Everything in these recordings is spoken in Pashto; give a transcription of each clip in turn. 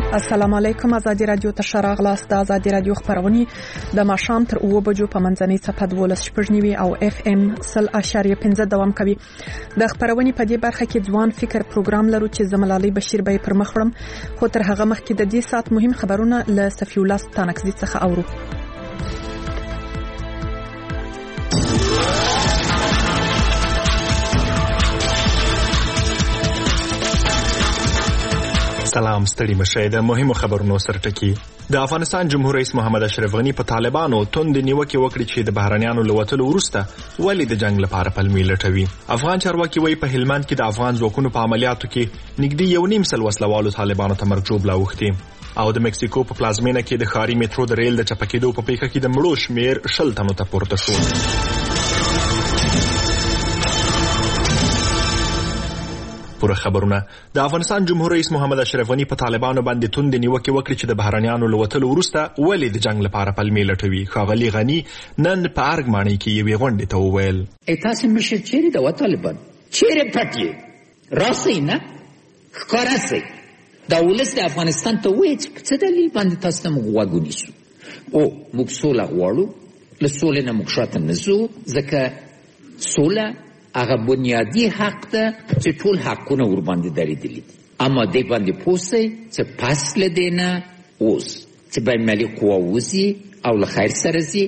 السلام علیکم. ازادي رادیو ته شراغلاست. د ازادي رادیو خبرونه د ماښام تر 2 بجو په منځنۍ صفحه 12.9 او FM 0.5 دوام کوي. د خبرونه په دې برخه کې ځوان فکر پروګرام لرو چې زملالي بشیر به پر مخ وړم، خو تر هغه مخکې د دې سات مهم خبرونه له صفی الله ستانکزي څخه اورو. سلام، ستړي مشه. د مهمو خبرونو سرټکی. د افغانستان جمهور رئیس محمد اشرف غنی په طالبانو توند نیوکه وکړي چې د بهرنیانو لوتلو وروسته ولې د جنگ لپاره پلمې لټوي. افغان چارواکي وایي په هلمند کې د افغان ځواکونو په عملیاتو کې نږدې 1.5 سل وسلوالو طالبانو ته مرګ جوړ لاوښتي. او د مکسیکو په پلازمینه کې د ښاري میټرو د ریل د چپکېدو په پیښه کې د مړو شمیر 60 تنو ته پورته شو. پوره خبرونه. د افغانستان جمهور رئیس محمد اشرف غنی په طالبانو باندې توند نیوکه وکړي چې د بهرنیانو لوتلو وروسته ولې د جنگ لپاره پلمې لټوي. ښاغلي غنی نن په ارګمانۍ کې یوې غونډې ته وویل: تاسو مشر چیرې د طالبان چیرې پټي راسي نه ښکارا سي دا ولس د افغانستان ته وایي چې څه دلیل باندې تاسو ته وګونی شو او موږ سوله غواړو. له سولې نه موږ شاته نه ځو، ځکه سوله هغه بنیادی حق ده چې ټول حقونه ور باندې درېدلي دي. اما دې باندې پوسي چې پس لدینه اوس چې بین ملي قوا وزي او له خیر سره زی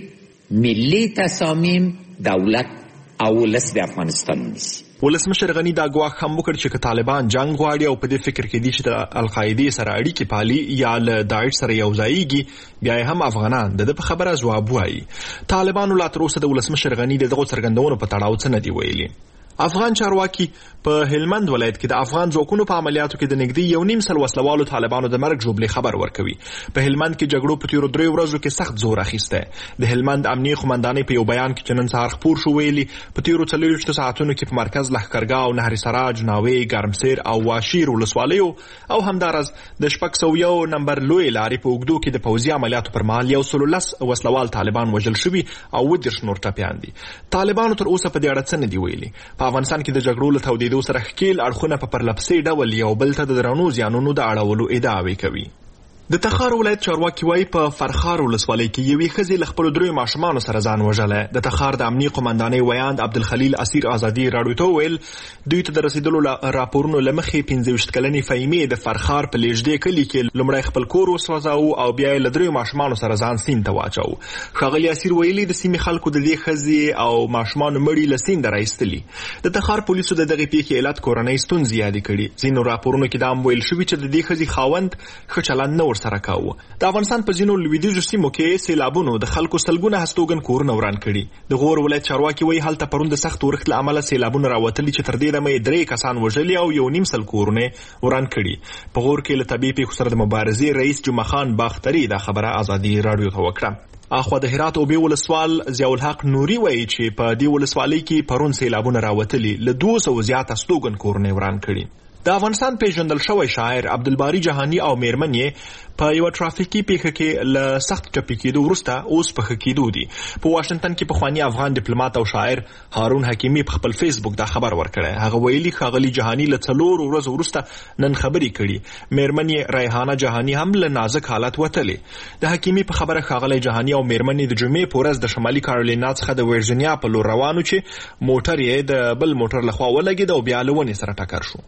ملي تصامیم دولت او ولس د افغانستان نیسي. ولسمشر غنی دا ګواښ هم وکړ چې که طالبان جنگ غواړي او په دې فکر کې دي چې د القاعده سره اړیکې پالي یا له داعش سره یوځایږي، بیا هم افغانان د په خبره ځواب وایي. طالبانو لا تر اوسه د ولسمشر غنی دغه څرګندونو په تړاو څه نه دی ویلي. افغان چارواکي په هلمند ولایت کې د افغان ځواکونو په عملیاتو کې د نږدې 1.5 سل وسلوالو طالبانو د مرګ جوړې خبر ورکوي. په هلمند کې جګړو په تیرو 3 ورځو کې سخت زور اخیسته. د هلمند امنیه قومندانۍ په یو بیان کې چې نن سهار خپور شو ویلي په تیرو 40 ساعتونو کې په مرکز لښکرګاه او نهر سراج، ناوې، ګرمسیر او واشیر ولسوالیو او همدارس د 601 نمبر لوی لارې په اوږدو کې د پوځي عملیاتو پر مهال 110 وسلوال طالبان وژل شوي او 10 نور ټپیان دي. طالبانو تر اوسه په دې اړه څه نه دی ویلي. په افغانستان کې د جګړو له تودېدو سره ښکیل اړخونه په پرلپسې ډول یو بل ته د درنو زیانونو د اړولو ادعاوې کوي. د تخار ولایت چارواکي وایي په فرخار ولسوالۍ کې یوې ښځې له خپلو 3 ماشومانو سره ځان وژلی. د تخار د امنیې قومندانۍ ویاند عبدالخلیل اسیر ازادي راډیو ته وویل دوی ته د رسیدلو راپورونو له مخې 25 کلنې فهیمې د فرخار په لیژدې کلي کې لومړی خپل کور وسوځاوه او بیا یې له 3 ماشومانو سره ځان سیند ته واچوه. ښاغلي اسیر ویلي د سیمې خلکو د دې ښځې او ماشومانو مړي له سینده راایستلي. د تخار پولیسو د دغې پیښې علت کورنۍ ستونزې یادې کړي. ځینو راپورونو کې دا هم ویل شوي چې د دې ښځې خاوند ښه چلند نه ورسره کاوه. د افغانستان په ځینو لویدیځو سیمو کې سیلابونو د خلکو سلګونه هستوګن کورونه وران کړي. د غور ولایت چارواکي وایي هلته پرون د سخت اورښت له امله سیلابونه راوتلي چې تر دې دمه 3 کسان وژلي او 1.5 سل کورونه وران کړي. په غور کې له طبیعي پیښو سره د مبارزې رئیس جمعه خان باختري دا خبره ازادي راډیو ته وکړه. اخوا د هرات اوبې ولسوال ضیاء الحق نوري وایي چې په دې ولسوالۍ کې پرون سیلابونه راوتلي له 200 زیات هستوګن کورونه وران کړي. د افغانستان پیژندل شوی شاعر عبدالباری جهانی او میرمن یې په یو ټرافیکي پیښه کې له سخت ټپي کېدو وروسته اوس په ښه کېدو دي. په واشنګټن کې پخوانی افغان ډیپلوماټ او شاعر هارون حکیمي په خپل فیسبوک دا خبر ورکړی. هغه ویلي ښاغلي جهانی له 4 ورځو وروسته نن خبرې کړي. میرمن یې ریحانه جهانی هم له نازک حالت وتلې. د حکیمي په خبره ښاغلی جهانی او میرمن د جمعې په ورځ د شمالي کارولینا څخه د ورجینیا په لور روانو چې موټر یې د بل موټر لخوا ولګېد او بیا له ونې سره ټکر شو.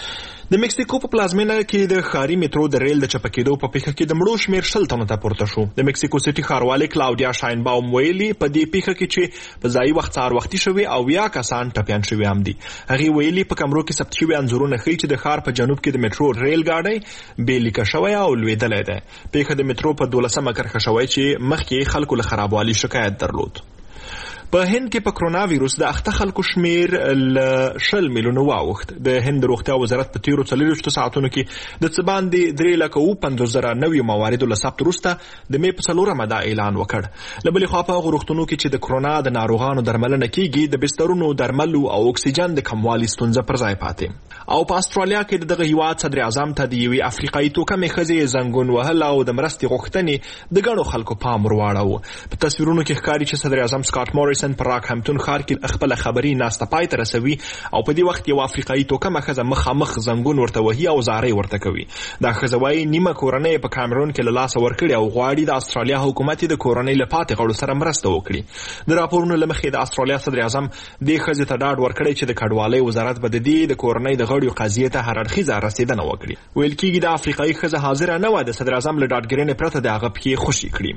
د مکسیکو په پلازمینه کې د ښاري میټرو د ریل د چپکېدو په پیښه کې د مړو شمیر 60 تنو ته پورته شو. د مکسیکو سټي ښاروالۍ کلاودیا شاینباوم ویلي په دې پیښه کې چې په ځایي وخت سهار وختي شوي او 10 کسان ټپیان شوي هم دي. هغې ویلي په کمرو کې ثبت شوي انځورونه ښیي چې د ښار په جنوب کې د میټرو ریل ګاډی بې لیکه شوی او لوېدلی دی. پیښه د میټرو په 12مه کرښه شوی چې مخکې خلکو له خرابوالي شکایت درلود. په هند کې په کرونا ویروس د اخته خلکو شمیر ل 20 میلیونه واوښت. د هند روغتیا وزارت په تیرو 40 ساعتونو کې د څه باندې 3,50,000 نوي مواردو له ثبت وروسته د مې په 4مه دا اعلان وکړ. له بلې خوا په هغو روغتونونو کې چې د کرونا د ناروغانو درملنه کیږي د بسترونو، درملو او اکسیجن د کموالي ستونزه پر ځای پاتې. او په استرالیا کې دغه هیواد صدر اعظم ته د یوې افریقایي توکمې ښځې زنګون وهل او د مرستې غوښتنې د ګڼو خلکو پام ور واړاوه. په تصویرونو کې ښکاري چې صدر اعظم سکاټ مورس هاریسن پر راکهمپټون ښار کې خپل خبري ناسته پای ته رسوي او په دې وخت یو افریقایي توکمه ښځه مخامخ زنګون ورته وهي او زارۍ ورته کوي. دا ښځه وایي نیمه کورنۍ په کامرون کې له لاسه ورکړې او غواړي د استرالیا حکومت د کورنۍ له پاتې غړو سره مرسته وکړي. د راپورونو له مخې د استرالیا صدر اعظم دې ښځې ته ډاډ ورکړی چې د کډوالۍ وزارت به د دې د کورنۍ د غړو قضیې ته هر اړخیزه رسیدنه وکړي. ویل کېږي د افریقایي ښځه حاضره نه وه د صدر اعظم له ډاډګرنې پرته د هغه پښې خوشي کړي.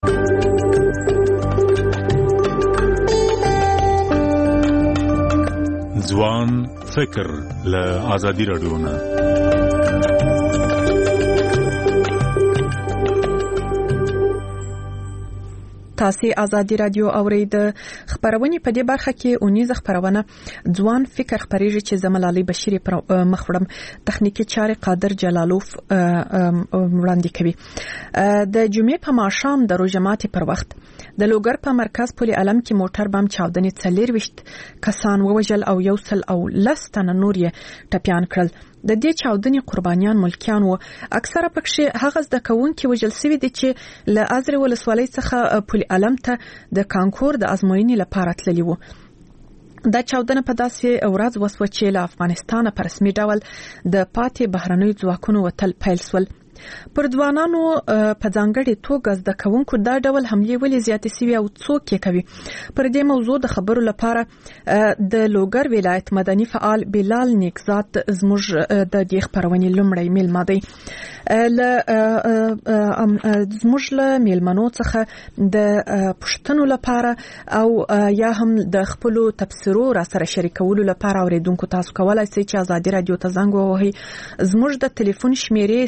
ځوان فکر له ازادي راډیو نه. تاسو ازادي رادیو اورید. خبرونه په دې برخه کې اونیزه خبرونه ځوان فکر خبرېږي چې زملالي بشيري پر مخوړم تخنیکی چارې قادر جلالوف وړاندې کوي. د جمعې په ماښام د روژه ماتي پر وخت د لوګر په مرکز پل علم کې موټر بم چاودنې 24 کسان ووژل او 110 تنه نور یې ټپيان کړل. د دې چاودنې قربانیان ملکیان وو. اکثره پکې هغه زده کوونکي وژل شوي دي چې له ازرې ولسوالۍ څخه پل علم ته د کانکور د ازموینې لپاره تللي وو. دا چاودنه په داسې ورځ وسوه چې له افغانستانه په رسمي ډول د پاتې بهرنیو ځواکونو وتل پیل شول. پر ځوانانو په ځانګړي توګه زده کوونکو دا ډول حملې ولې زیاتې شوي او څوک یې کوي؟ پر دې موضوع د خبرو لپاره د لوګر ولایت مدني فعال بلال نیکزاد زموږ د دې خبرونې لومړی میلمه دی. زموږ له میلمنو څخه د پوښتنو لپاره او یا هم د خپلو تبصرو را سره شریکولو لپاره اوریدونکو تاسو کولای شئ چې ازادي رادیو ته زنګ ووهئ. زموږ د ټلیفون شمیرې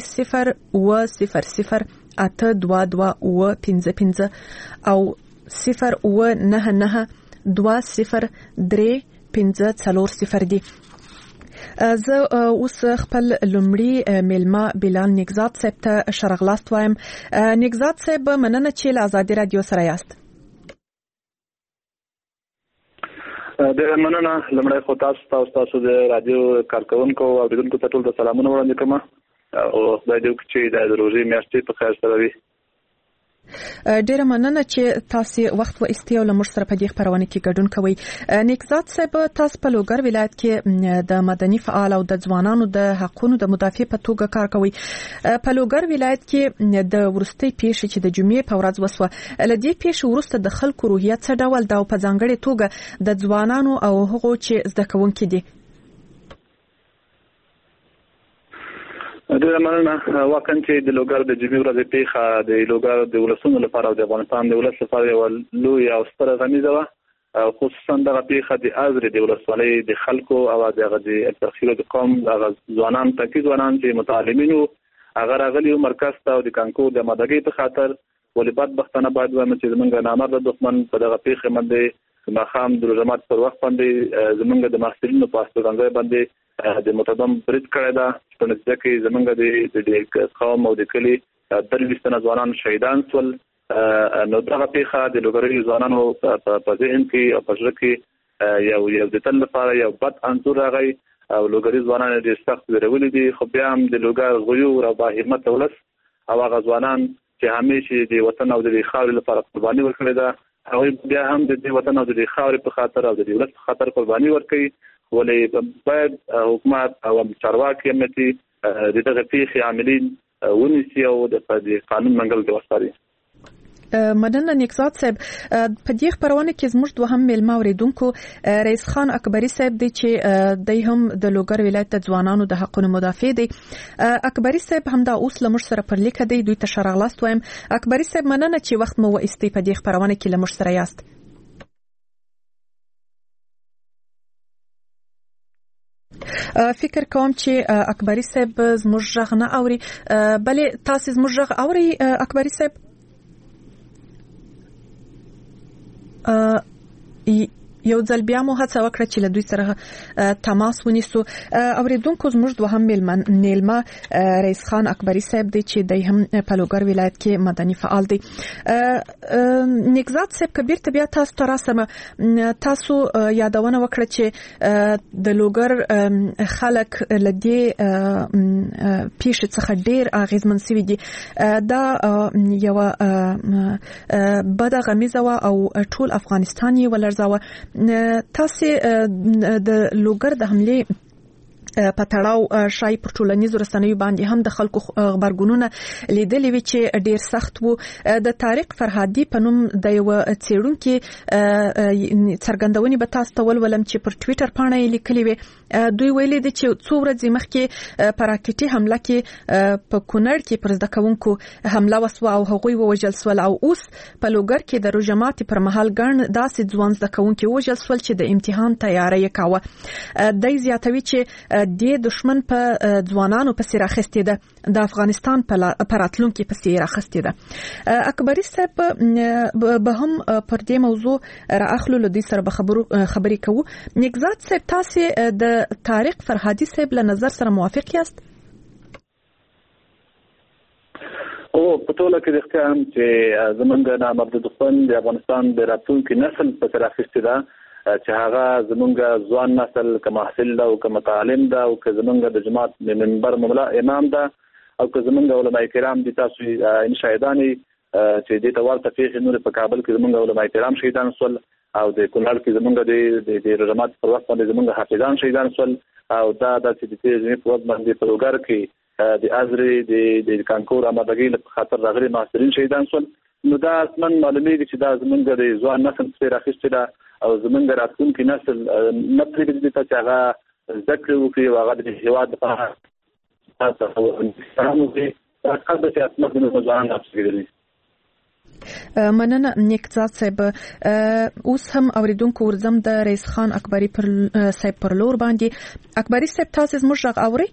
020082255 او 0992030 دي. زه اوس خپل لومړی میلمه بلال نیکزاد صاحب ته شرغلاست وایم. نیکزاد صاحب مننه چې له ازادي رادیو سره یاست. ډېر مننه. لومړی خو تاسو د رادیو کارکونکو او اوریدونکو ته ټول د سلامونه وړاندې کوم او خدای دې وکړي چې د روژې میاشتې په خیر سره وي. ډېر مننه چې تاسو وخت و استیو لمر سره په دې خبرونه کې ګډون کوئ. نیکزاد صاحب تاسو په لوګر ولایت کې د مدني فعال او د ځوانانو د حقوقو د مدافع په توګه کار کوي. په لوګر ولایت کې د ورستۍ پیښې چې د جمعې په ورځ وسوه ل دې پیښې وروسته د خلکو روحیه څه ډول دا په ځانګړي توګه د ځوانانو او هغو چې زده کوونکي دي؟ ډېر مننه. واقعا چې د لوګر د جمعې ورځې پیښه د لوګر د ولسونو لپاره او د افغانستان د ولس لپاره یو لوی او ستره غمیزه وه. خصوصا دغه پیښه د ازرې د ولسوالۍ د خلکو او دغه د ترخیلو د قوم هغه ځوانان تاکي ځوانان چې متعلمین وو هغه راغلي مرکز ته او د کانکور د مدګۍ په خاطر ولې بدبختانه باید وایم چې زمونږ نامرده دښمن په دغه پیښه باندې ماښام د روژه ماتي پر وخت باندې زمونږ د محصلینو په استوګنځای باندې د متدم برید کړی ده چې په نتیجه کې زمونږ د قوم او د کلي 23 تنه ځوانان شهیدان شول. نو دغه پیښه د لوګري ځوانانو په ذهن کې او په زړه کې یو د تل لپاره یو بد انځور راغی او لوګري ځوانان ډېر سخت ویرولي دي. خو بیا هم د لوګر غیور او با همت ولس او هغه ځوانان چې همیشه د وطن او د خاورې لپاره قرباني ورکړې ده هغوی بیا هم د وطن او د خاورې په خاطر او د ولس په خاطر قرباني ورکوي. ولې باید حکومت او چارواکي امنیتي د دغه پیښې عاملین ونیسي او د قانون منګل کې وسپاري. مننه نیکزاد صاحب. په دې خبرونه کې زموږ دوهم میلمه اوریدونکو رئیس خان اکبری صاحب دی چې د هم د لوګر ولایت د ځوانانو د حقوقو مدافع دی. اکبری صاحب هم دا اوس لمر سره پر لیک دی. دوی ته شرغلاست وایم. اکبری صاحب مننه چې وخت مو وایستی په دې خبرونه کې لمر سره یاست. فکر کوم چې اکبری صاحب زموږ غږ نه اوري. بلې تاسو زموږ غږ اوري اکبری صاحب؟ یو ځل بیا مو هڅه وکړه چې له دوی سره تماس ونیسو. اوریدونکو زموږ دوهم نیلما رئیس خان اکبری صاحب دی چې د هم په لوګر ولایت کې مدني فعال دی. نگزاد صاحب کبیر طبيعت تاسو تراسمه تاسو یادونه وکړه چې د لوګر خلک لدی پیښ څخه ډیر اغیزمن سوي دي. دا یو بد غمیزه او ټول افغانستان یې ولرزاوه. تاسو د لوګر د حمله پټړاو شای پر ټولنیزو رسنیو باندې هم د خلکو خبرګونونه لیدلې وی چې ډیر سخت وو. د طارق فرهادي په نوم د یو څېړونکو څرګندونې به تاسو ته ولولم چې پر ټوئیټر باندې لیکلي وي. دوی ویلي دي چې څو ورځې مخکې پر راکټي حمله کې په کونړ کې پر زده کوونکو حمله وسوه او هغوی ووژل شول او اوس په لوګر کې د روجمات پر مهال ګڼ داسې ځوان زده کوونکو ووژل شول چې د امتحان تیاری کاوه. د زیاتوي چې د دشمن په ځوانانو پسې راخستې ده، د افغانستان په راتلونکو پسې راخستې ده. اکبری صاحب به هم پر دې موضوع راخلو لدی سره به خبرې کوو. نگزاد صاحب تاسو د طارق فرهادي صاحب له نظر سره موافق یاست؟ او په ټوله کې د اختیار چې زمونږ نامرد دښمن د افغانستان د راتلونکي نسل په سر اخیستې ده چې هغه زمونږ ځوان نسل که محصل ده او که متعلم ده او که زمونږ د جماعت منبر مولا امام ده او که زمونږ علماء کرام دي. تاسو ان شاهدانې چې د توار تفیخ نور په کابل کې زمونږ علماء کرام شهیدان شول او د کونړ کې زمونږ د رجمات پر وخت باندې زمونږ حافظان شهیدان شول او دا د تیزنی په وخت باندې په لوګر کې د ازري د کانکور آمادګۍ په خاطر راغلي ماسترین شهیدان شول. نو دا اصلا معلومیږي چې دا زمونږ د ځوان نسل څخه راخیستې ده او زمونږ راتلونکي نسل نه پرېږدي چې هغه زده کړې وکړي او هغه د هېواد لپاره تاسو وکړي. دا چې اصلا د ځوانانو افسګري. مننه نگزاد صاحب. اوس هم اوریدونکو ورزم د رئیس خان اکبری صاحب پر لور باندې. اکبری صاحب تاسو زموږ غږ اورئ؟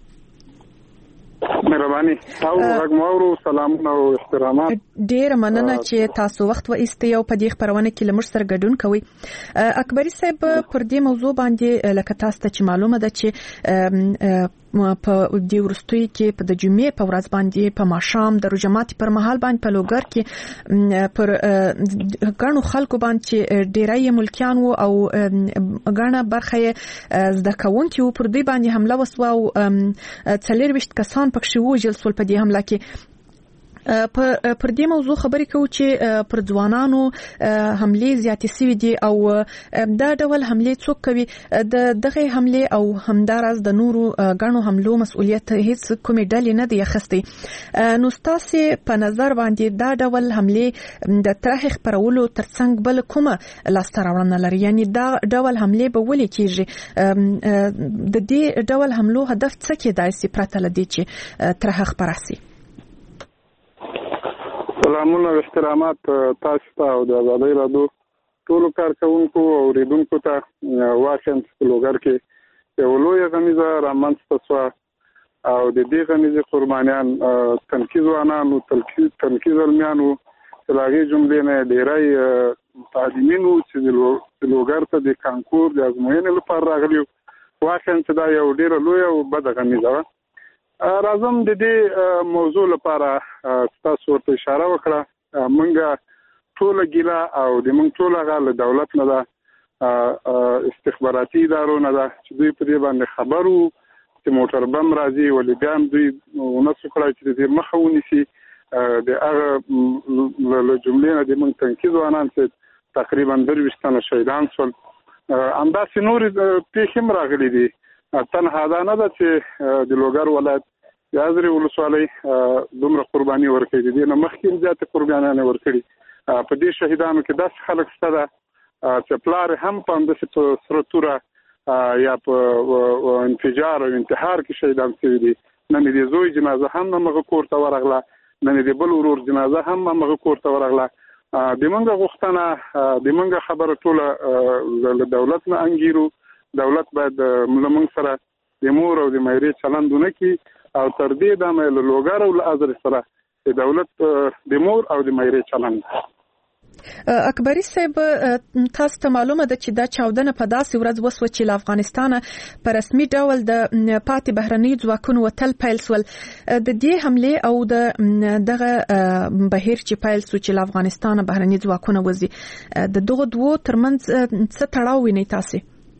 مهرباني او غږمورو سلامونه او احترامات. ډیر مننه چې تاسو وخت و ایستئ او په دې خبرونه کې لمر سره ګډون کوئ. اکبری صاحب پر دې موضوع باندې لکه تاسو ته چې معلومه ده چې په دې ورستوي کې په د جمعې په ورځ باندې په ماښام د روجمات پر مهال باندې په لوګر کې پر ګڼو خلکو باندې ډیری ملکیان وو او ګڼه برخه زده کوونکي وو. پر دې باندې حمله وسوه او 40 کسان پکښې وژل شول. په دې حمله کې پر دې موضوع خبرې کوو چې پر ځوانانو حمله زیاتې سوي دي او دا ډول حمله څوک کوي. دغه حمله او همدارس د نورو غنو حملو مسؤلیت هیڅ کومې ډلې نه دی اخیستی. نو تاسو په نظر باندې دا ډول حمله د طرح خبرولو ترڅنګ بل کومه لاسته راوړنه لري؟ یعنی دا ډول حمله به ولې کیږي؟ د دې ډول حملو هدف څه کېدای شي پرته لدی چې طرح خبراسي؟ سلامونه او احترامات تاسو ته او د آزادۍ رادیو ټولو کارکونکو او اوریدونکو ته. واقعا په لوګر کې یو لوی غمیزه رامنځته شوه او د دې غمیزې قربانیان تنکي ځوانان او تنکي زلمیان وو چې له هغې جملې نه ډېری متعلمین وو چې لوګر ته د کانکور د ازموینې لپاره راغلي وو. واقعا چې دا یو ډېره لویه او بده غمیزه وه. راځم د دې موضوع لپاره تاسو ورته اشاره وکړه. مونږه ټوله ګیله او د مونږ ټوله هغه له دولت نه ده، استخباراتي ادارو نه ده چې دوی په دې باندې خبر وو چې موټر بم راځي، ولې بیا هم دوی ونه څه کړی چې د دې مخه ونیسي. د هغه له جملې نه د مونږ تنکي ځوانان چې تقریبا 23 تنه شهیدان شول. همداسې نورې پېښې هم راغلي دي. تنها دا نه ده چې د لوګر ولایت د ازرې ولسوالۍ دومره قرباني ورکړي، د دې نه مخکې هم زیاتې قربانیانې ورکړي. په دې شهیدانو کې داسې خلک شته ده چې پلار هم په همداسې په سره توره یا په انفجار او انتحار کې شهیدان شوي دي. نن د زوی جنازه هم همغه کور ته ورغله، نن د بل ورور جنازه هم همغه کور ته ورغله. د موږ غوښتنه، د موږ خبره ټوله له دولت نه انګیرو. دولت باید موږ سره د مور او د مېرې چلند ونه کړي او تر دې دمه له لوګر او له ازرې سره د دولت د مور او د مېرې چلند. اکبري صاحب تاسو ته معلومه ده چې دا چاودنه په داسې ورځ وسوه چې له افغانستانه په رسمي ډول د پاتې بهرني ځواکونو وتل پیل سول. د دې حمله او دغه بهیر چې پیل سو چې له افغانستانه بهرني ځواکونه وځي د دغه دوه ترمنځ څه تړاو ویني تاسو؟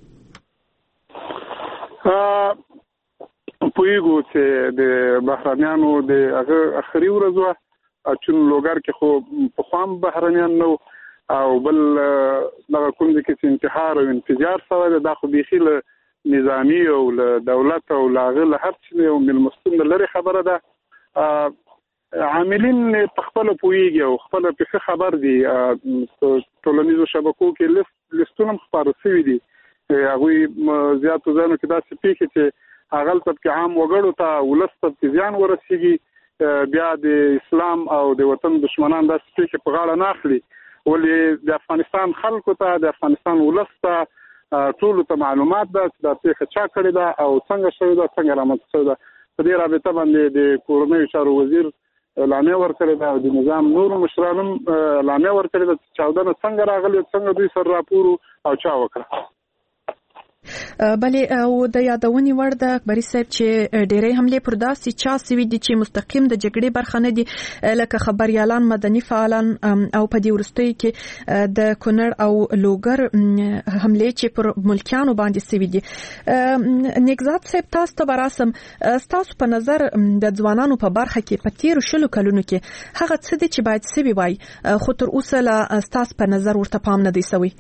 پویګو چې د بهرنیانو د هغه اخري ورځ چې لوګر کې خو په خام بهرنیان نو او بل دغه کوم چې انتحار او انفجار سره د خو بيخي له نظامی او له دولت او لاغله هر څه یو ملمستون لري خبره ده. عاملین په خپل پویږي او خپل په خبر دي ټولنیزو شبکو کې لیستونه خبرو شوي دي. هغه زیاتو ځانو کې دا سپیکي چې اغل تب کې عام وګړو ته ولست په ځان ورسیږي بیا د اسلام او د وطن دشمنان د سپیکي په غاړه نه اخلي. ولې د افغانستان خلکو ته د افغانستان ولسته ټول ته معلومات ده چې دا پیښه چا کړې ده او څنګه شوې ده څنګه رامنځته شوې ده. په دې رابطه باندې د کورنیو چارو وزیر اعلامیه ورکړې ده او د نظام نور مشرانو اعلامیه ورکړې ده چې چاودنه څنګه راغلې څنګه دوی سره راپور او چا وکړه. بلې او د یادونې وړ د اکبري صاحب چې ډېرې حمله پر داسې چا سوي دي چې مستقیم د جګړې برخه نه دي لکه خبريالان مدني فعالان او په دې ورستۍ کې د کونړ او لوګر حمله چې پر ملکیانو باندې سوي دي. نګزات صاحب تاسو ته براسم تاسو په نظر د ځوانانو په برخه کې په تیر شلو کلونو کې هغه څه دي چې باید سوي وای خو تر اوسه لا تاسو په نظر ورته پام نه دی سوي؟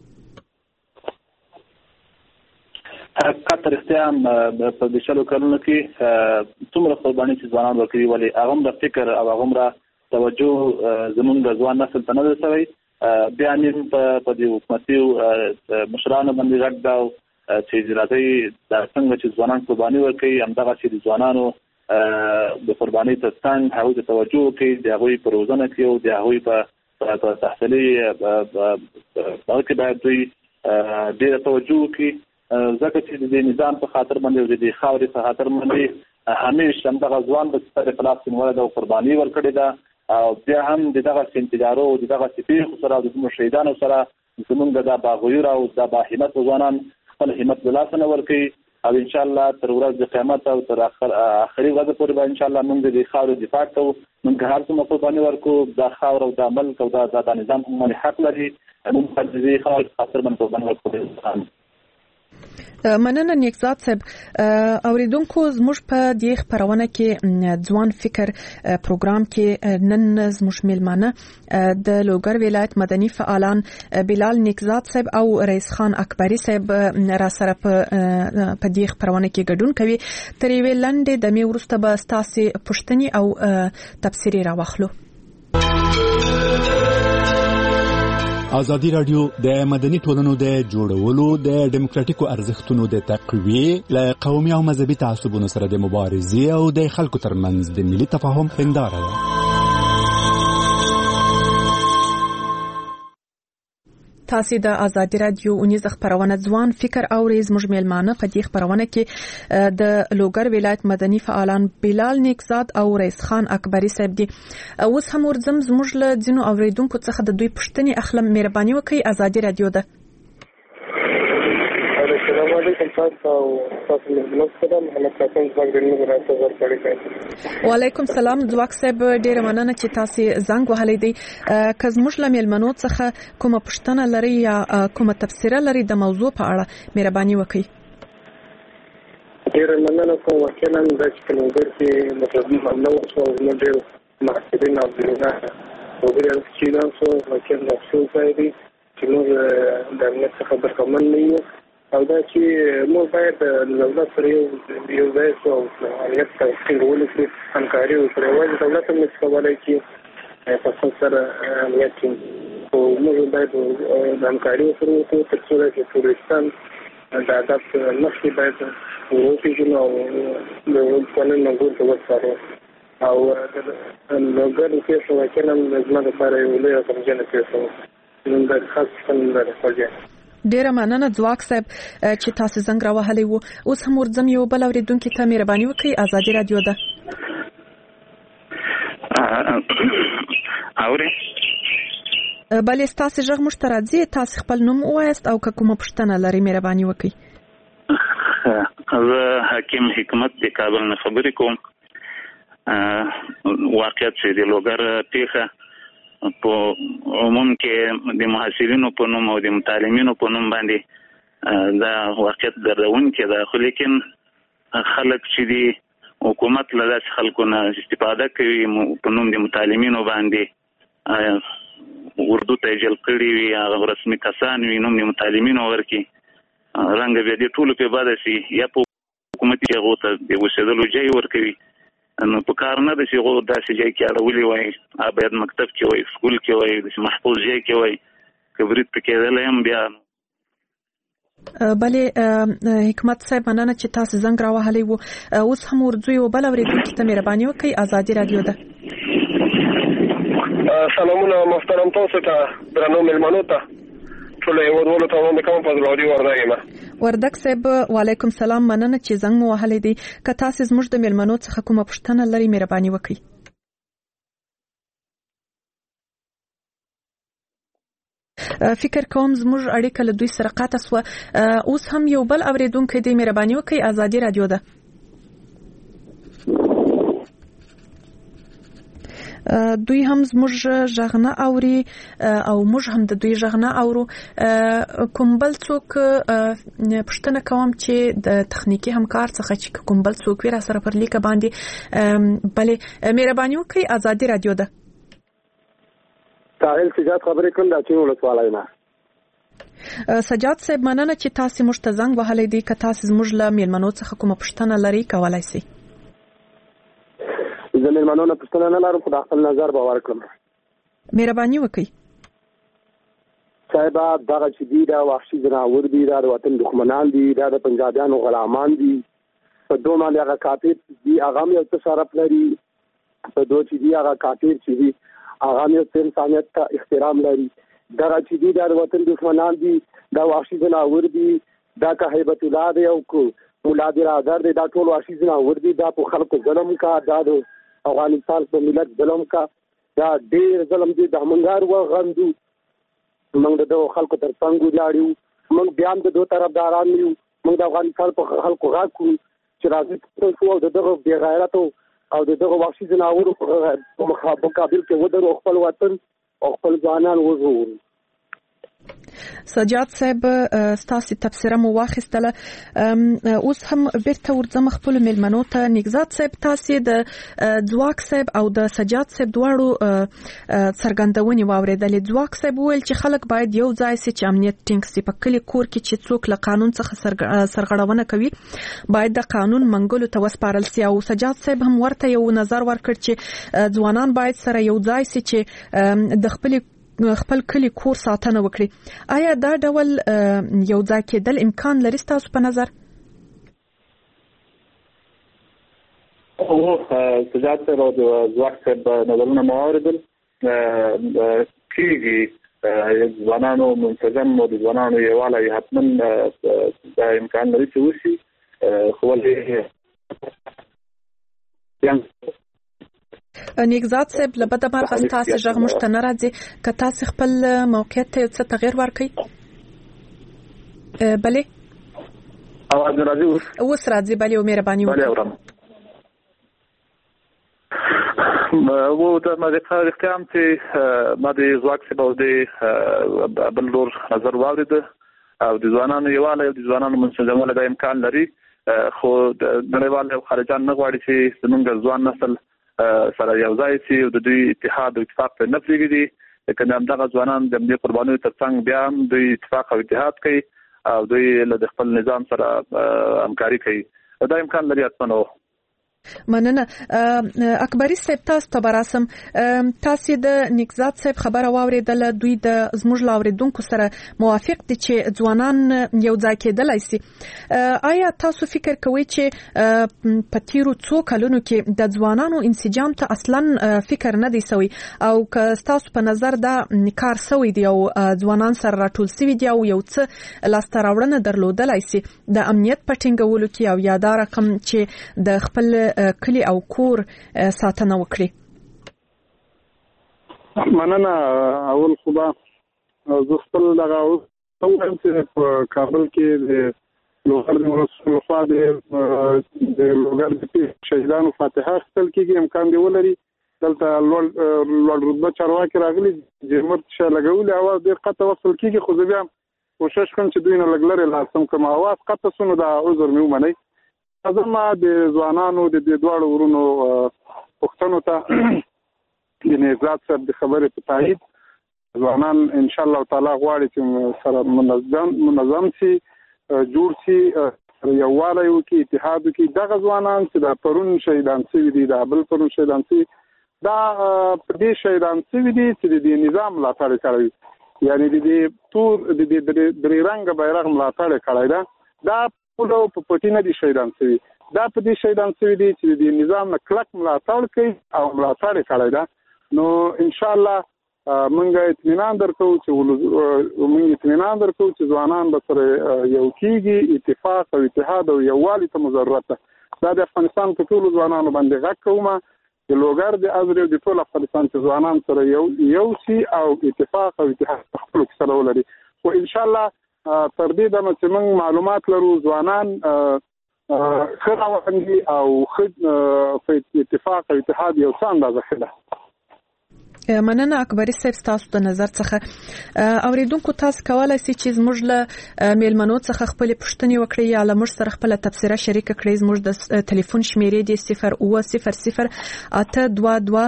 حقیقت رښتیا په دې شلو کلونو کې څومره قرباني چې ځوانان ورکړي ولې هغه د فکر او هغه توجه زمونږ د ځوان نسل ته نه دی شوی. بیا نیم په دې حکومتي مشرانو باندې غږ دا چې راځي دا څنګه چې ځوانان قرباني ورکړي همدغه چې د ځوانانو د قرباني ته څنګه هغوی ته توجه کوي د هغوی په روزنه کې او د هغوی په تحصیلي هغه کې باید دوی ډېره توجه وکړي ځکه چې د نظام په خاطر باندې او د خاورې په خاطر باندې همیشه همدغه ځوان د سره خلاف سنوره د قرباني ورکړي ده او بیا هم دغه سنتجارو او دغه سپیخ سره د مشهدانو سره زمونږ د باغویر او د باهمت ځوانان خپل همت بلاسنه ورکړي او ان شاء الله تر ورځ د قیامت او تر اخري ورځ پورې به ان شاء الله موږ د خاورې دفاع کوو. موږ هر څومره قرباني ورکو د خاور او د ملک او د نظام باندې حق لري موږ په دې خاور خاطر باندې قرباني ورکو. مننه نیکزاد صاحب. اوریدونکو زموږ په دې خبرونه کې ځوان فکر پروګرام کې نن زموږ میلمانه د لوګر ولایت مدني فعالان بلال نیکزاد صاحب او رئیس خان اکبري صاحب را سره په دې خبرونه کې ګډون کوي. تر یوې لنډې د می ورسته به تاسو پوښتنې او تفسیری راوخلو. ازادي رادیو د مدني ټولنو د جوړولو د ډیموکراتیکو ارزښتونو د تقویې له قومي او مذهبي تعصبونو سره د مبارزې او د خلکو ترمنځ د ملي تفاهم هنداره ده. تاسو د ازادي رادیو اونیز خبرونه ځوان فکر او ریز مجملمانه په دې خبرونه کې د لوګر ولایت مدني فعالان بلال نیکزاد او رئیس خان اکبري صاحب دي. اوس هم ورزم زموږ له ځینو اوریدونکو څخه د دوی پوښتنې اخلم. مهرباني وکړئ ازادي رادیو ده. السلام علیکم تاسو له سره محمد قاسم زنګ دې راته ورکړی. وعلیکم السلام ځواک صاحب ډیره مننه چې تاسو زنګ وهلی دی. که زموږ له میلمنو څخه کومه پوښتنه لري یا کومه تفسیر لري د موضوع په اړه مهرباني وکړئ. ډیره مننه کوم وکیلان د چلوګر کې مطلب حمله وشو نو ډیر محسوبین او دغه وګړي چې تاسو وکیل نفسو کوي چې موږ د امنیت څخه برخمن نه یو او دا چې موږ باید د دولت سره یو ځای شو امنیت ته څنګه ولې همکاري وکړو. ولې دولت هم څه کولای شي په سره امنیت او موږ باید د همکاري سره وکړو تر څو چې ټولستان د ادب نشي باید وروپیژنو او د قانون منګول ته وسارو او لوګر کې څه وکړم زما لپاره یو لوی ترجمه کوي نن د خاص څنګه راځي. ډیره مننه ځواک صاحب چې تاسو زنګ راوهلی وو. اوس هم ورځم یو بل اوریدونکو ته مهرباني وکړئ. ازادي رادیو ده. بلې ستاسو ژغ مشته راځي، تاسو خپل نوم ووایاست او که کومه پوښتنه لرئ مهرباني وکړئ. زه حکیم حکمت د کابل نه خبرې کوم. واقعیت چې د لوګر پیښه په عموم کې د محصلینو په نوم او د متعلمینو په نوم باندې دا واقعیت دردونکی ده، خو لیکن خلک چې دی حکومت له داسې خلکو نه استفاده کوي په نوم د متعلمینو باندې اردو ته جلب کړي وي، هغه رسمي کسان وي، نوم د متعلمینو ورکړي، رنګ بیا دې ټولو په باندې سي یا په حکومتي هغو ته د اوسېدلو ځای ورکوي. نو په کار نه ده چې هغو داسې ځای کې اړولي وای، باید مکتب کې وای، سکول کې وای، داسې محفوظ ځای کې وای، که برید په کېدلی هم بیا. بلې حکمت صاحب مننه چې تاسو زنګ راوهلی وو. اوس هم ورځو یو بل اورېدونکي ته مهرباني وکړئ. ازادي راډیو ده. سلامونه محترم تاسو ته، درنو مېلمنو ته، ټول هېوادوالو ته وړاندې کوم. فضلالدین وردګ یم. وردګ صاحب وعلیکم سلام، مننه چې زنګ مو وهلی دی. که تاسو زموږ د مېلمنو څخه کومه پوښتنه لرئ مهرباني وکړئ. فکر کوم زموږ اړیکه له دوی سره قطع شوه. اوس هم یو بل اورېدونکی دی، مهرباني وکړئ. ازادي راډیو ده. دوی هم زموږ ژغ نه اوري او موږ هم د دوی ژغ نه اورو. کوم بل څوک پوښتنه کوم چې د تخنیکی همکار څخه چې کوم بل څوک وي را سره پر لیکه باندې. بلې مهرباني وکړئ. ازادي راډیو ده. ساحل سجاد خبرې کوم د اچین ولسوالۍ نه. سجاد صاحب مننه چې تاسو موږ ته زنګ وهلی دی. که تاسو زموږ له مېلمنو څخه کومه پوښتنه لرئ کولای شئ. زه مېلمنو نه پوښتنه نه لرم، خو د خپل نظر به ورکړم. مهرباني وکړئ. صاحبه دغه چې دي دا وحشي ځناور دي، دا د وطن دښمنان دي، دا د پنجابیانو غلامان دي. په دوه باندې هغه کافر دي، هغه هم یو څه شرف لري. په دوه چې دي هغه کافر چې دي هغه هم یو څه انسانیت ته احترام لري. دغه چې دي دا د وطن دښمنان دي، دا وحشي ځناور دي. دا که هیبت الله دی او که ملا برادر دی، دا ټول وحشي ځناور دي. دا په خلکو ظلم کا، دا د افغانستان په ملت ظلم کا، دا ډېر ظلم دی. د همنګار وغندو موږ د دغو خلکو تر څنګ ولاړ یو، موږ بیا هم د دوه طرفداران یو. موږ د افغانستان په خلکو غږ کړو چې راځي پښتو او د دغه بې غیرتو او د دغه وحشي ځناورو په مقابل کې ودرو، خپل وطن او خپل ځوانان وژغورو. سجاد صاحب ستاسو تفسیر مو واخیستله. اوس هم بیرته ورځم خپل مېلمنو ته. نگزاد صاحب تاسو د ځواک صاحب او د سجاد صاحب دواړو څرګندونې واوریدلې. ځواک صاحب ویل چې خلک باید یو ځای سي چې امنیت ټینګ سي. په کلی کور کې چې څوک له قانون څخه سرغړونه کوي باید د قانون منګولو ته وسپارل سي. او سجاد صاحب هم ورته یو نظر ورکړ چې ځوانان باید سره یو ځای سي چې د خپل کلی کور ساتنه وکړي. آیا دا ډول یو ځای کېدل امکان لري ستاسو په نظر؟ سجاد صاحب او ځواک صاحب نظرونه مو واورېدل. کېږي ځوانانو منسجم او د ځوانانو یووالی حتما دا امکان لري چې وشي، خو ولې نگزاد صاحب لبد مرغ تاسو ژغ مشته نه راځي. که تاسو خپل موقعیت ته څه تغیر ورکړئ. بلې اواز راځي اوس راځي. بلې او مهرباني وکړئ. و د ماده اختیام چې ماده ځواک څخه او د بل لور نظر واورید او د ځوانانو یواله او د ځوانانو منسجمول د امکان لري، خو د نړیوال او خارجان نه غواړي چې زمونږ ځوان نسل سره یو ځای شي او د دوی اتحاد او اتفاق په نفلېږي دي. کنه هم دغه ځوانان د دې قربانیو ترڅنګ بیا هم دوی اتفاق او اتحاد کوي او دوی له خپل نظام سره همکاري کوي. دا امکان لري اصلا. مننه. اکبری صاحب تاسو ته براسم. تاسو د نگزاد صاحب خبره واوریدله. دوی د زموږ لاوریدونکو سره موافق دي چې ځوانان یو ځای کېدلای شي. آیا تاسو فکر کوئ چې په تیرو څو کلونو کې د ځوانانو انسجام ته اصلا فکر نه دی سوی، او که تاسو په نظر دا کار سوی دی او ځوانان سره راټول سوي دي او یو څه لاسته راوړنه درلودلای شي د امنیت په ټینګولو کې، او یا دا رقم چې د خپل کلی او کور ساتنه وکړي؟ مننه. اول خو به زه خپل دغه وایم چې په کابل کې د لوګر د ولسمشر لخوا د لوګر د شهیدانو فاتحه اخیستل کېږي. امکان دی ولري دلته لوړ رتبه چارواکي راغلي چې مرچ لګولي اواز ډېر قطع وصل کېږي، خو زه بیا کوشش کوم چې دوی نه لږ لرې لاسم کوم اواز قطع سو نو دا عذر مې ومنئ. زما د ځوانانو د دې دواړو ورونو پوښتنو ته د نهضت صاحب د خبرې په تایید ځوانان ان شاء الله تعالی غواړي چې سره منظم سي، جوړ سي، یووالی وکړي، اتحاد وکړي. دغه ځوانان چې د پرون شهیدان شوي دي، د بل پرون شهیدان شوي، دا په دې شهیدان شوي دي چې د دې نظام ملاتړ کوي، یعنی د دې تور د دې درې رنګه بیرغ ملاتړ کړی ده. دا ټول په پټی نه دي شهیدان شوي، دا په دې شهیدان شوي دي چې د دې نظام نه کلک ملاتړ کوي او ملاتړ کړی ده. نو ان شاء الله مونږ اطمینان درکو چې ځوانان به سره یو کېږي، اتفاق او اتحاد او یووالي ته ضرورت ده. دا د افغانستان په ټولو ځوانانو باندې غږ کوم د لوګر د ازرې د ټول افغانستان چې ځوانان سره یو سي او اتفاق او اتحاد خپل سره ولري. خو ان شاء الله تر دې دمه چې موږ معلومات لرو ځوانان ښه روان دي او ښه اتفاق او اتحاد یو څه اندازه ښه ده. مننه اکبري صاحب تاسو د نظر څخه. اوریدونکو تاسو کولای شئ چې زموږ له میلمنو څخه خپل پوښتنې وکړئ یا له موږ سره خپل تبصره شریک کړئ. زموږ د ټلیفون شمیرې دی 08000 822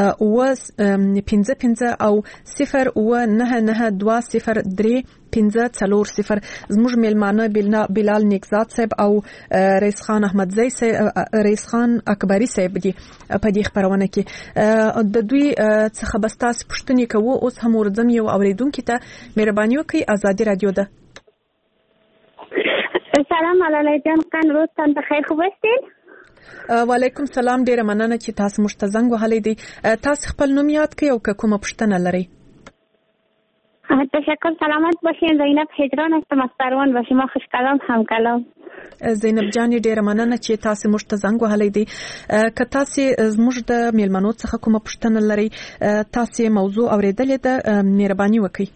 955 او 09920 3 زموږ میلمانه بلال نیکزاد صاحب او رئیس خان احمدزی صاحب، رئیس خان اکبري صاحب دي په دې خبرونه کې. د دوی څخه بس تاسو پوښتنې کوو. اوس هم ورځم یو اوریدونکو ته مهرباني وکړئ. آزادي رادیو ده. سلام علیکم، کان روزتان بخیر، خوب هستین؟ وعلیکم سلام، ډیره مننه چې تاسو موږ ته زنګ وهلی دی. تاسو خپل نوم یاد کړئ او کومه پوښتنه لرئ. تشکر، سلامت باشین. زینب هجران هستم از پروان، با شما خوش کلام هم کلام. زینب جان ډیره مننه چې تاسو موږ ته زنګ وهلی دی. که تاسو زموږ د میلمنو څخه کومه پوښتنه لرئ، تاسو موضوع اوریدلې ده، مهرباني وکړئ.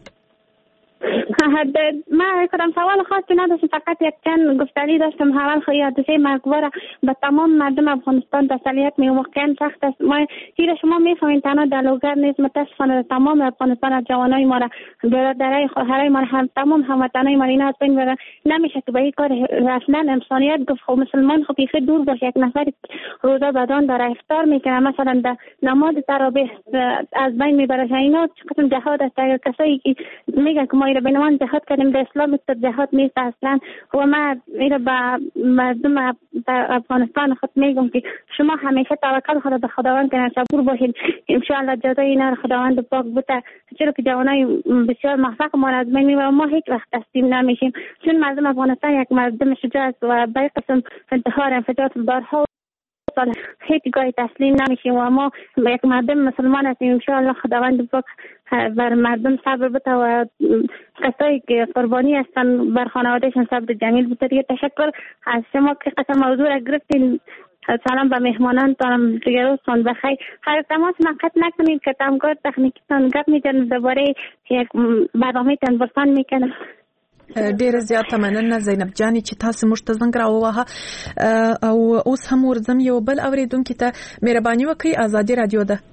ما کدام سوال خاصی نداشتم، فقط یک چند گفتگو داشتم. اول خواهی حادثه مرگبار به تمام مردم افغانستان تسلیت می واقعا سخت است. ما زیرا شما میفهمید تنها در لوگر نیست، متاسفانه تمام افغانستان از جوانای ما را برادرای خواهرای ما هم تمام هموطنای ما اینا از بین بره. نمیشه که به این کار اصلا انسانیت گفت. خب مسلمان خب بیخی دور باشه، یک نفر روزه بدان داره افطار میکنه، مثلا در نماز تراویح از بین میبره. اینا چقدر جهاد است. اگر کسایی که میگن که ما اینا بین من جهاد کردیم، در اسلام است جهاد نیست اصلا. و ما اینا با مردم افغانستان خود میگم که شما همیشه توکل خود به خداوند کنید، صبور باشید. ان شاء الله جزای اینا رو خداوند پاک بده. چرا که جوانای بسیار موفق ما از بین میبرن، ما هیچ وقت تسلیم نمیشیم. چون مردم افغانستان یک مردم شجاع است و به قسم انتحار انفجارات بارها هیچ گاهی تسلیم نمیشیم و ما یک مردم مسلمان هستیم. ان شاء الله خداوند پاک بر مردم صبر بده و کسایی که قربانی هستن بر خانوادهشان صبر جمیل بده. تشکر از شما که قسم موضوع را گرفتین. سلام به مهمانان تانم، دیگر روزتان بخیر. هر تماس نقد نکنید که تمکار تکنیکی تان گپ میزنید درباره یک برنامه تان برسان میکنه. ډیره زیاته مننه زینب جانی چې تاسو موږ ته زنګ راووهه. او اوس هم ورځم یو بل اوریدونکو ته مهرباني وکړئ. آزادي رادیو ده.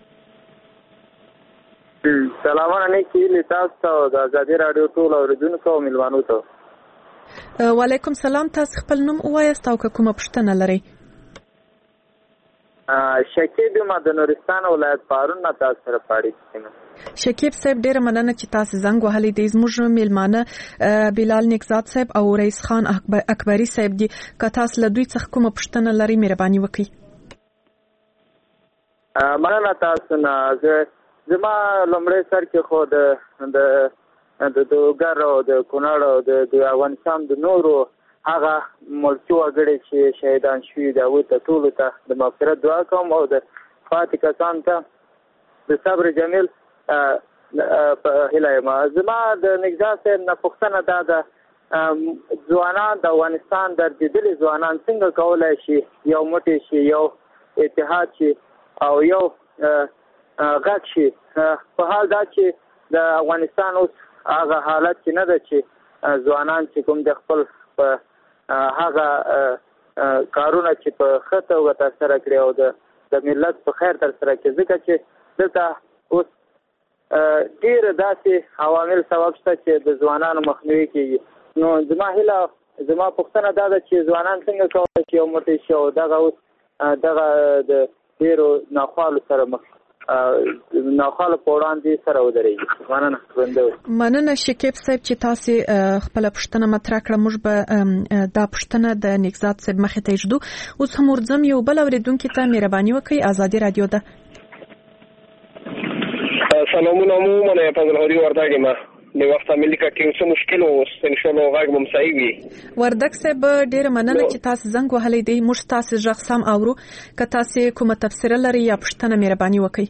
سلام علیکم تاسو د آزادي رادیو ټول اوریدونکو او میلمانو ته. وعلیکم سلام. تاسو خپل نوم ووایاست او کومه پوښتنه لرئ؟ شکیب ما د نورستان ولایت پارون نه تاسو سره پاړی کینم. شکیب صاحب ډیره مننه چې تاسو زنګ وهلی دی. زموږ میلمانه بلال نیکزاد صاحب او رئیس خان اکبري صاحب دي. که تاسو له دوی څخه کومه پوښتنه لرئ مهرباني وکړئ. مننه تاسو نه. زما لومړی سر کې خو د دوګر او د کونړ او د افغانستان د نورو هغه ملکي وګړي چې شهیدان شوي دي هغوی ته ټولو ته د مغفرت دعا کوم او د پاتې کسانو ته د صبر جمیل په هیله یم. زما د نګزاد صاحب نه پوښتنه دا ده، ځوانان د افغانستان درجېدلي ځوانان څنګه کولی شي یو موټی شي، یو اتحاد شي او یو غږ شي. په حال دا چې د افغانستان اوس هغه حالت چې نه ده چې ځوانان چې کوم د خپل هغه کارونه چې په ښه توګه ترسره کړي او د ملت په خیر ترسره کړي، ځکه چې دلته اوس ډېر داسې عوامل سبب شته چې د ځوانانو مخنیوي کېږي. نو زما پوښتنه دا ده چې ځوانان څنګه کولی شي یو موټی شي او دغه اوس دغه د ډېرو ناخوالو سره ناخوالو په وړاندې سره ودرېږي. مننه شکیب صاحب چې تاسو خپل پوښتنه مطرح کړه. موږ به دا پوښتنه د نګزاد صاحب مخې ته ایږدو. اوس هم ورځم یو بل اوریدونکي ته مهرباني وکړئ. ازادي رادیو ده. سلامونه مو منه په ظاهري وردګ ما د وخت ملي کټینګ څه مشکل و ان شاء الله غږ مم صحیح وي. وردګ صاحب ډیر مننه چې تاسو زنګ وهلې دی. موږ تاسو ژغ سم اورو. که تاسو کومه تفسیر لري یا پوښتنه مهرباني وکړئ.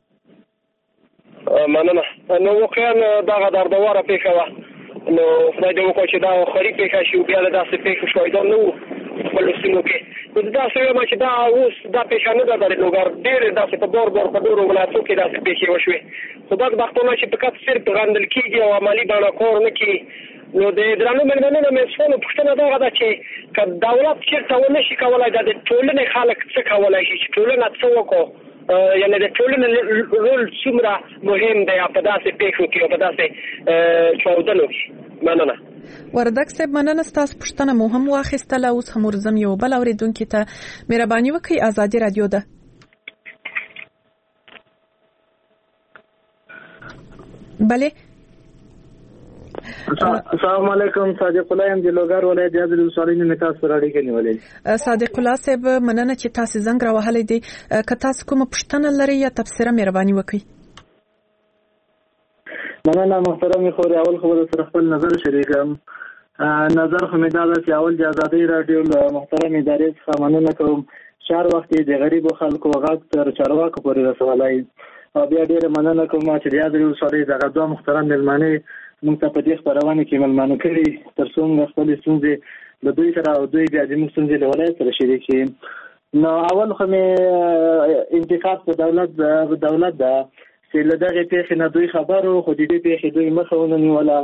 مننه. نو واقعا دا دردواره پیښه وه. نو خدای دې وکړي چې دا خري پیښه شي بیا داسې پیښه شوی دا نو خپل سیمو کې. دا څه ما چې دا اوس دا پیښه نه ده د لوګر ډېر داسې په دور په ډورو ولایتو کې داسې پیښې وشوې. خو دا وختونه چې په کټ صرف غندل کېږي او عملي بڼه کار نه کوي. نو د درنو مېلمنو مسؤل پوښتنه دا ده چې که دولت چېرته ونه شي کولی د ټولنې خلک څه کولی شي چې ټولنه څه وکړو، یعنې د ټولنې رول څومره مهم دی په داسې پیښو کې او په داسې چاودنو کې. مننه. وردګ صاحب مننه. ستاسو پوښتنه مو هم واخیستله. اوس هم ورځم یو بل اوریدونکي ته مهرباني وکړئ. ازادي رادیو ده. بله. السلام علیکم. صادق الله یم د لوګر ولایت د ازرې ولسوالۍ نه تاسو سره اړیکه نیولې. صادق الله صاحب مننه چې تاسو زنګ راوهلې دي. که تاسو کومه پوښتنه لرئ یا تفسیر مهرباني وکړئ. مننه محترم خوري. اول خو د سره خپل نظر شریکم. نظر خو مې دا ده چې اول د ازادي رادیو محترم ادارې څخه مننه کوم. شهر وخت د غریبو خلکو غږ تر چارواکو پورې رسولای. او بیا ډېر مننه کوم چې د ازرې ولسوالۍ دغه دوه محترم مېلمانه موږ ته په دې خبرونه کې ملمانو کړي تر څو موږ خپل ستونزې له دوی سره او دوی بیا د موږ ستونزې له ولایت سره شریکي. نو اول خو مې انتقاد په دولت ده چې له دغې پیښې نه دوی خبرو خو د دې پیښې دوی مخه ونه نیوله.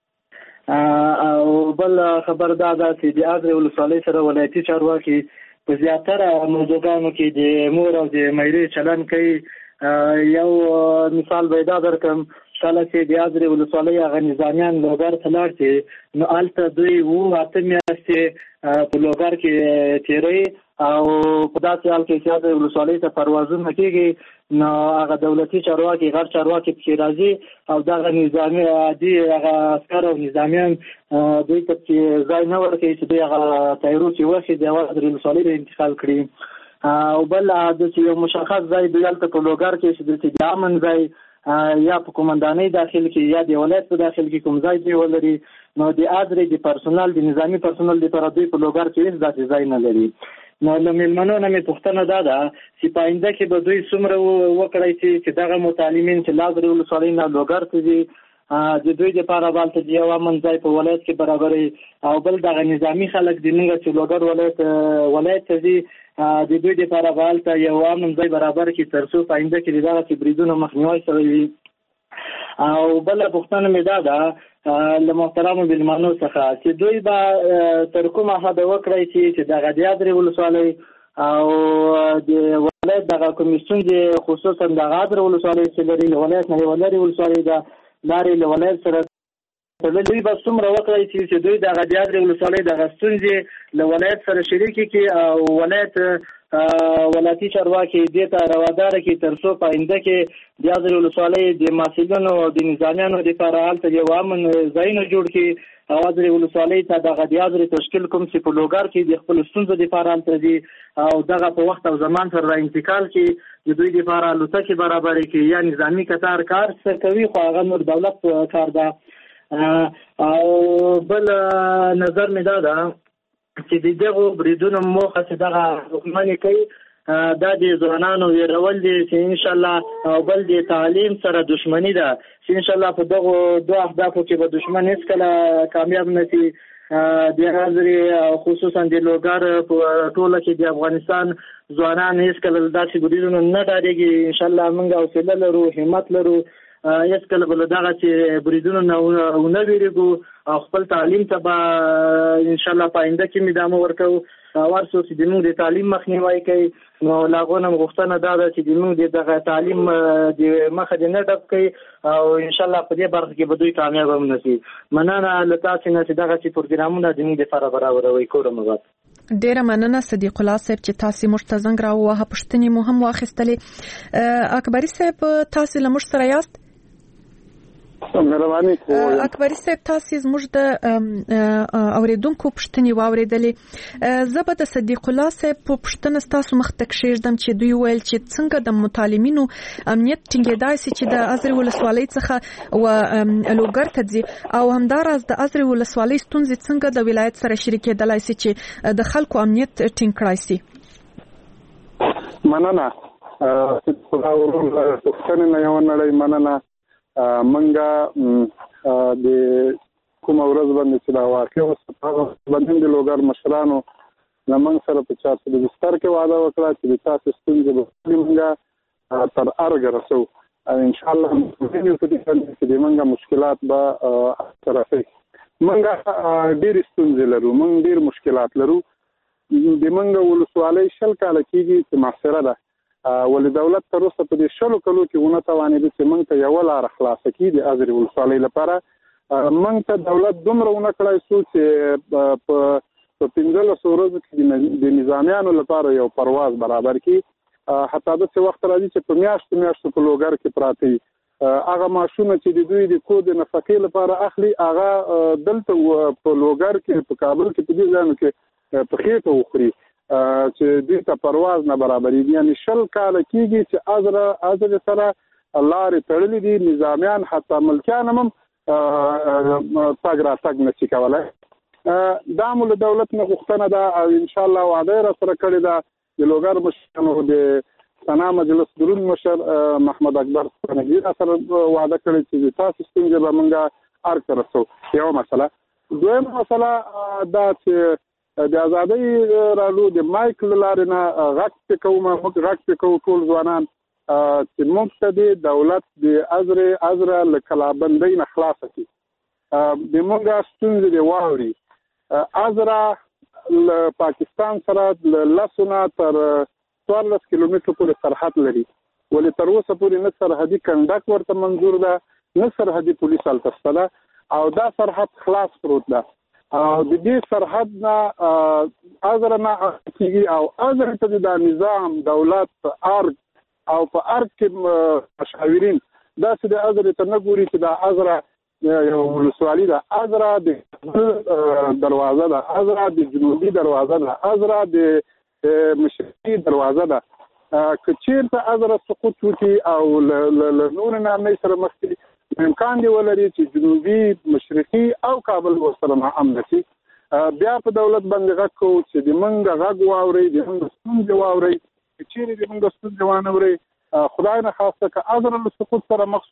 او بل خبر دا ده چې د ازرې ولسوالۍ سره ولایتي چارواکي په زیاتره موضوعګانو کې د مور او د میرې چلن کوي. یو مثال به دا درکم. کله چې د ازرې ولسوالۍ هغه نظامیان لوګر ته لاړ شي نو هلته دوی 8 میاشتې په لوګر کې تېروي او په داسې حال کې چې ازرې ولسوالۍ ته پروازونه کېږي نو هغه دولتي چارواکي غیر چارواکي پکې راځي او دغه نظامي عادي هغه عسکر او نظامیان دوی ته ځای نه ورکوي چې دوی هغه تایرو چې وشي د ازرې ولسوالۍ ته انتقال کړي. او بل د یو مشخص ځای دوی هلته په لوګر کې چې د امن ځای یا په کومندانۍ داخل کې یا د ولایت په داخل کې کوم ځای دی ولري نو د ادرې د پرسونل د نظامی پرسونل لپاره دوی په لوګر کې هیڅ داسې ځای نه لري. نو له مېلمنو نه مې پوښتنه دا ده چې په آینده کې به دوی څومره وکړی چې دغه متعلمین چې له ادرې ولسوالۍ نه لوګر ته ځي د دوی لپاره بالته د یو امن ځای په ولایت کې برابري او بل دغه نظامی خلک د موږ چې لوګر ولایت ته ځي د دوی لپاره بالته یو امن ځای برابر کړي تر څو په آینده کې دغه بریدونو مخنیوی شوی وي. او بل پوښتنه مې دا ده له محترمو مېلمنو څخه چې دوی به تر کومه حده وکړی چې دغه د ادرې ولسوالۍ او د ولایت دغه کومې ستونزې خصوصا دغه ادرې ولسوالۍ چې لري له ولایت نه یوه لرې ولسوالۍ ده لارې له ولایت سره دوی به څومره وکړی چې دوی دغه د ادرې ولسوالۍ دغه ستونزې له ولایت سره شریکې کړي او ولایتي چارواکي دې ته رواداره کړي تر څو په آینده کې د ادرې ولسوالۍ د محصلینو او د نظامیانو لپاره هلته یو امن ځایونه جوړ کړي او ادرې ولسوالۍ ته دغه د ادرې تشکیل کوم چې په لوګر کې د خپلو ستونزو لپاره هلته ځي او دغه په وخت او زمان سره را انتقال کړي د دوی لپاره الوتکې برابرې کړي یا نظامي قطار کار کوي خو هغه نور دولت کار ده. او بل نظر مې دا ده چې د دغو بریدونو موخه چې دغه حکومت کوي دا د ځوانانو ویرول دي چې انشاءالله او بل د تعلیم سره دشمنی ده چې انشاءالله په دغو دوه اهدافو کې به دشمن هیڅکله کامیاب نه شي. د ازرې خصوصا د لوګر په ټوله کې د افغانستان ځوانان هیڅ کله داسې بریدونو نه ډارېږي. ان شاء الله موږ حوصله لرو، همت لرو، هیڅ کله بل دغه چې بریدونو نه ویریږو او خپل تعلیم ته به ان شاء الله پاینده کې مدامه ورکو. ورسو چې د موږ د تعلیم مخنیوي کوي نو لاغونه غوښتنه دا چې د موږ دغه تعلیم د مخه د نه ډب کوي او ان شاء الله په دې برخه کې به دوی کامیاب هم نشي. مننه له تاسو نه چې دغه چې پروګرامونه د موږ لپاره برابروي. کوم مغات ډیره مننه صدیق الله صاحب چې تاسو موږ ته زنګ راووهه، پښتني مو هم واخیستلې. اکبري صاحب تاسو له موږ سره یاست؟ مهرباني کوم. اکبري صاحب تاسو زموږ د اوریدونکو پښتني واوریدلې. زه به د صدیق الله صاحب په پښتنه تاسو مخ ته کښېږدم چې دوی ویل چې څنګه د متعلمینو امنیت ټینګېدای شي چې د ازرې ولسوالۍ څخه و لوګر ته ځي او همداراز د ازرې ولسوالۍ ستونزې څنګه د ولایت سره شریکېدلای شي چې د خلکو امنیت ټینګ کړای شي. مننه خدا ورور پښتنه نه یو نړۍ مننه. منګه د کوم ورځ باندې چې دا واقع وسه باندې د لوګر مشرانو زمون سره په چارت د بستر کې وعده وکړه چې د تاسو ستونزې به منګه تر ارګ رسو. ان شاء الله موږ په دې باندې چې منګه مشکلات به طرفه منګه ډېر ستونزې لرو، موږ ډېر مشکلات لرو. د منګه ولسوالۍ شل کال کېږي چې محاصره ده. ولې دولت تر اوسه په دې شلو کلو کې ونه توانېده چې موږ ته یو لار خلاص کړي د ازرې ولسوالۍ لپاره. موږ ته دولت دومره ونه کړای شو چې په 15 ورځو کې د نظامیانو لپاره یو پرواز برابر کړي. حتی د څه وخت راځي چې په میاشتو په لوګر کې پراته دي. هغه ماشونه چې د دوی د کود نفقې لپاره اخلي هغه دلته په لوګر کې په کابل کې په دې ځای کې په خېټه وخوري چې دوی ته پرواز نه برابرېږي. یعنی شل کال کېږي چې ازرې سره لارې تړلې دي، نظامیان حتی ملکیان هم تګ راتګ نشي کولی. دا مو له دولت نه غوښتنه ده او انشاءالله وعده یې راسره کړې ده. د لوګر مشرانو د ثنا مجلس درون مشر محمد اکبر سپنګي راسره وعده کړې چې د تاسو ستونزې به موږ ارګ ته رسو. یوه مسله. دویمه مسله دا چې د ازادۍ رالو د مایک لارې نه غږ پې کوو، موږ غږ پې کوو ټول ځوانان چې موږ ته د دولت د ازره له کلابندۍ نه خلاصه کړي، د موږ ستونزې دې واوري. ازره له پاکستان سره له 10 نه تر 14 کیلومترو پورې سرحد لري، ولې تر اوسه پورې نه سرحدي کنډک ورته منظور ده نه سرحدي پولیس هلته شته ده او دا سرحد خلاص پروت ده. د دې سرحد نه ازره نه کېږي او ازره ته د نظام دولت په ارګ او په ارګ کې مشاورین داسې د ازره ته نه ګوري چې د ازره یو ولسوالي ده، ازره د دروازه ده، ازره د جنوبي دروازه ده، ازره د مشرقي دروازه ده. که چېرته ازره سقوط وکړي او له نورو نامې سره مخ کړي امکان دی ولري چې جنوبي مشرقي او کابل ورسره ناامن شي. بیا په دولت باندې غږ کوو چې د موږ غږ واورئ، د موږ ستونزې واورئ. که چېرې د موږ ستونزې وانه اورئ خدای نه خواسته که ازره له سقوط سره مخ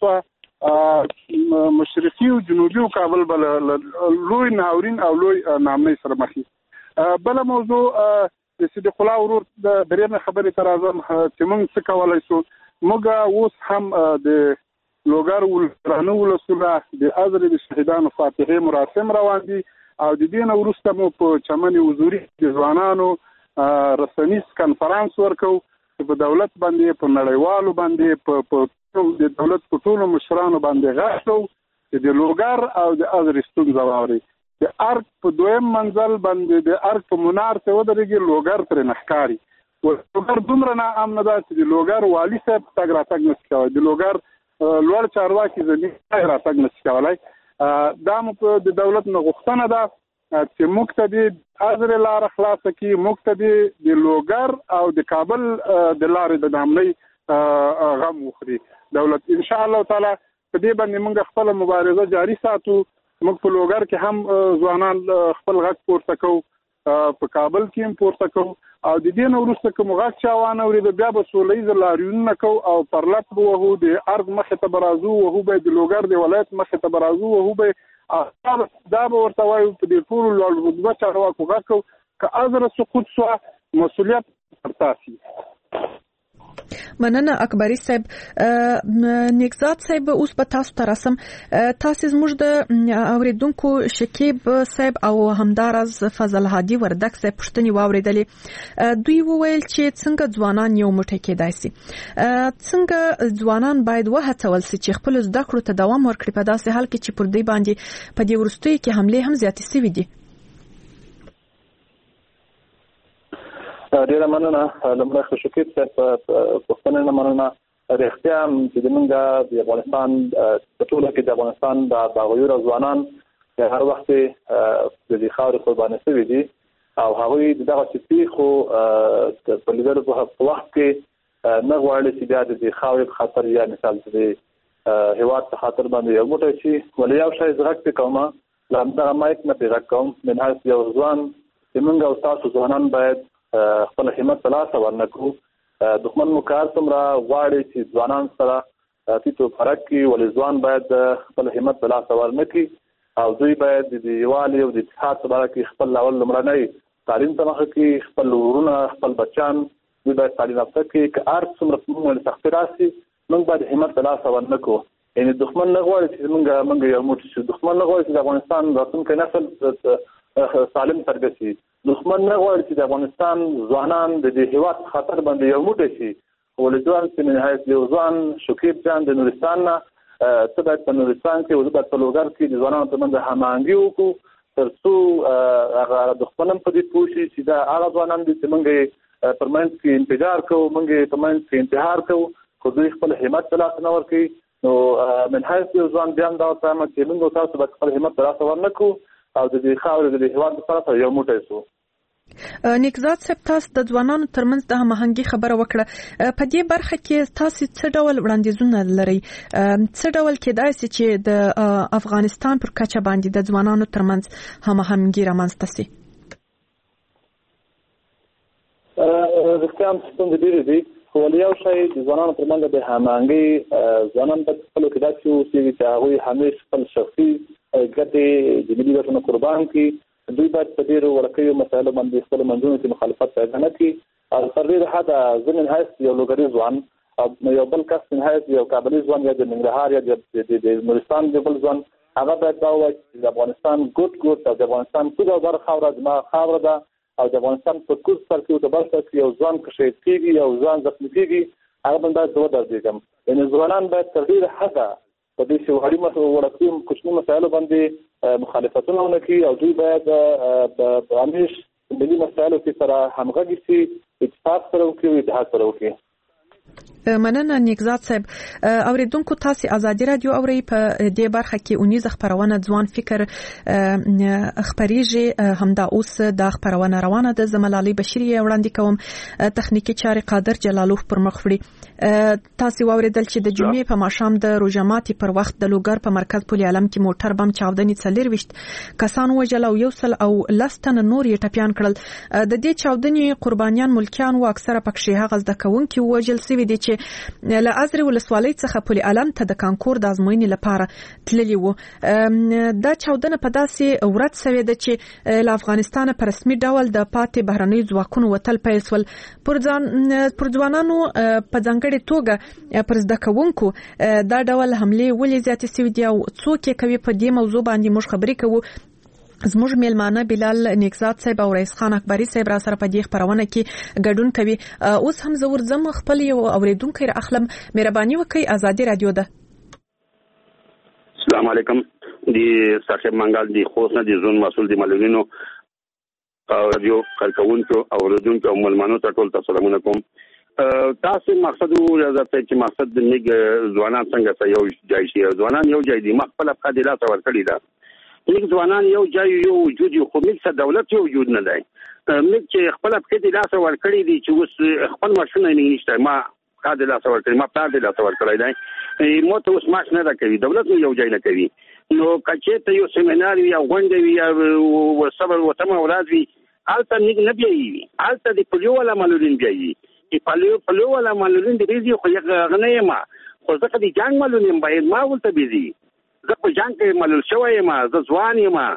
شوه مشرقي او جنوبي او کابل به لوی ناورین او لوی نامنۍ سره مخ شي. بله موضوع د صدیق الله ورور د درېیمې خبرې ته راځم چې موږ څه کولی شو. موږ اوس هم د لوګر ولسوالۍ ولسونه د ازرې د شهیدانو فاتحې مراسم روان دي او د دې نه وروسته مو په چمن حضوري د ځوانانو رسنیز کنفرانس ورکو چې په دولت باندې په نړیوالو باندې په د دولت په ټولو مشرانو باندې غږ کوو چې د لوګر او د ازرې ستونزه واوري. د ارګ په دویم منزل باندې د ارګ په منار ته ودرېږي، لوګر ترې نه ښکاري. لوګر دومره ناامنه ده چې د لوګر والي صاحب تګ راتګ نشي کولی، د لوګر لوړ چارواکي زمین راتګ نشي کولی. دا مو د دولت نه غوښتنه ده چې موږ ته د ازرې لاره خلاصه کړي، موږ ته د لوګر او د کابل د لارې د نامنۍ غم وخوري دولت. ان شاء الله تعالی په دې باندې موږ خپله مبارزه جاري ساتو. موږ په لوګر کې هم ځوانان خپل غږ پورته کوو، په کابل کې هم پورته کوو او د دې نه وروسته که مو غږ چا وانه اورېده بیا به سوله ییزه لاریونونه کوو او پرلط به وهو، د ارګ مخې ته به راځو وهو به د لوګر د ولایت مخې ته به راځو وهو به دا به ورته وایو په دې ټولو لوړ رتبه چارواکو غږ کوو. که ازره سقوط شوه مسؤلیت تاسي مننه اکبری صاحب. نیکزاد صاحب اوس په تاسو ترسم تاسو زموږ د اوریدونکو شکیب صاحب او همدارز فضل هادي وردک صاحب پښتني واوریدلې. دوی وویل چې څنګه ځوانان یو موټی کېدای شي، څنګه ځوانان باید وهڅول شي چې خپل زده کړو ته دوام ورکړي په داسې حال کې چې پر دوی باندې په دې وروستیو کې حمله هم زیاتې شوې دي. ډیره مننه. لمړی خو شکیب صاحب پوښتنه نه مننه. رښتیا چې موږ د افغانستان په ټوله کې د افغانستان د باغیور ځوانان هر وخت د دې خاورې قرباني شوي دي او هغوی دغه چې خو په لیدلو په وخت کې نه غواړي چې بیا د دې خاورې په خاطر یا مثال د هیواد په خاطر باندې یو موټی شي. ولې یو شی زغک کومه له همدغه مایک نه پیغام کوم من هغه یو ځوان چې موږ او تاسو ځوانان باید خپل همت تلاشه ورنکو. دښمن مو کار څومره غواړي چې ځوانان سره تیتو فرق کی، ولې ځوان باید خپل همت تلاشه ورنکي او دوی باید د یووالي او د اتحاد په اړه کې خپل اول لمړنۍ تعلیم ته مخه کې خپل ورونه خپل بچان دوی باید تعلیم یافته کې که هر څومره موږ سختي راسي موږ باید همت تلاشه ورنکو. یعنی دښمن نه غواړي چې موږ یو موټی شو. دښمن نه غواړي چې د افغانستان راتلونکی نسل سالم ترګسي. دښمن نه غواړي چې د افغانستان ځوانان د دې هیواد خطر باندې یو موټی شي. ولې ځوان چې نهایت یو ځوان شکیب جان د نورستان نه څه باید په نورستان کې او باید په لوګر کې د ځوانانو ترمنځ هماهنګي وکړو ترڅو هغه دښمن په دې پوه شي چې دا هغه ځوانان دي چې موږ په منځ کې انتظار کوو، موږ په منځ کې انتحار کوو، خو دوی خپل همت ته لاس نه ورکوي. نو من حیث یو ځوان بیا هم دا ورته وایم چې موږ تاسو باید خپل همت ته لاس ورنکړو او د دې خاورې د هیواد لپاره یو موټی شو. نیکزاد صاحب تاسو د ځوانانو ترمنځ د هماهنګي خبره وکړه. په دې برخه کې تاسو څه ډول وړاندیزونه لرئ؟ څه ډول کېدای شي چې د افغانستان پر کچه باندې د ځوانانو ترمنځ هماهنګي رامنځته شي؟ رښتیا هم ستونزې ډېرې دي، خو یو شی د ځوانانو ترمنځ د هماهنګي ځوانان باید خپلو کې داسې واوسي چې هغوی همیش خپل شخصي ګټې د ملي ګټو نه قربان کړي. دوی باید په ډېرو وړوکیو مسایلو باندې خپلو منځونو کې مخالفت پیدا نه کړي. او تر ډېره حده زه من حیث یو لوګري ځوان او یو بل کس من حیث یو کابلي ځوان یا د ننګرهار یا د نورستان د بل ځوان هغه باید دا ووایي چې د افغانستان ګوټ او د افغانستان کوزه بر خاوره زما خاوره ده او د افغانستان په کوز سر کې د بل سر کې یو ځوان که شهید کېږي یو ځوان زخمي کېږي هغه باندې باید زه ودرېږم. یعنې ځوانان باید تر ډېره حده په دې شوهري وړوکیو کوچني مسایلو باندې مخالفتونه ونه کړي او دوی باید په همیش ملي مسایلو کې سره همغږي شي، اتفاق سره وکړي او اتحاد سره وکړي. مننه نیکزاد صاحب. اوریدونکو تاسو ازادي رادیو اوري په دې برخه کې اونیز خبرونه ځوان فکر خبريږي همدا اوس د خبرونه روانه ده. زملالي بشيري وړاندې کوم تخنیکی چاري قادر جلالوف پر مخ وړي. تاسو اوریدل چې د جمعې په ماښام د روزماتي پر وخت د لوګر په مرکز پولي عالم کې موټر بم چاودنې 24 کسان وژل او یو سل او لستن نور یې ټپيان کړل. د دې چاودنې قربانيان ملکیان او اکثره پکښې هغه زده کوونکي وژل شوي دي چې له ازري ولسوالۍ څخه پولي عالم ته د کانکور د ازموینې لپاره تللی وو. دا چاودنه په داسې ورځ شوې ده چې له افغانستان په رسمي ډول د پاتې بهرنۍ ځواکونو وتل پیل شول. پر ځوانانو په ځانګړې توګه پر زده کوونکو دا ډول حملې ولې زیاتې شوې دي او څوک یې کوي؟ په دې موضوع باندې موږ خبرې کوو. زموږ میلمانه بلال نیکزاد صاحب او رئیس خان اکبری صاحب را سره په دې خبرونه کې ګډون کوي. اوس هم زه ورځم خپل یو اوریدونکو را اخلم. مهرباني وکړئ، ازادي رادیو ده. السلام علیکم. دی صاحب منګال دی خوښنه دی زون مسول دی ملګرینو رادیو کارکونکو او اوریدونکو او ملمنو ته ټول تاسو کوم. تاسو مقصد ورته چې مقصد د نیګ ځوانان څنګه یو ځای شي. ځوانان یو ځای دي، مخبل افقاد لا څور کړی دا لیک ځوانان یو ځای یو وجود یو خو موږ دولت یو وجود نه دی. موږ چې خپل افقاد لا څور کړی دي چې اوس خپل ماشونه نه نشته. ما قاعده لا څور کړی، ما قاعده لا څور کړی دی. مو ته اوس ماش نه راکوي، دولت یو ځای نه کوي. نو کچې ته یو سیمینار یا غونډه وي یا صبر وتم اولاد وي الته نه بیایي، الته د پلیو ولا معلولین بیایي. پلیو ولا معلولین د ریزي خو یې غنه ما خو ځکه د جنگ معلولین باید ما ولته بيزي. زه په جنگ کې معلول شوی یم، زه ځوان یم،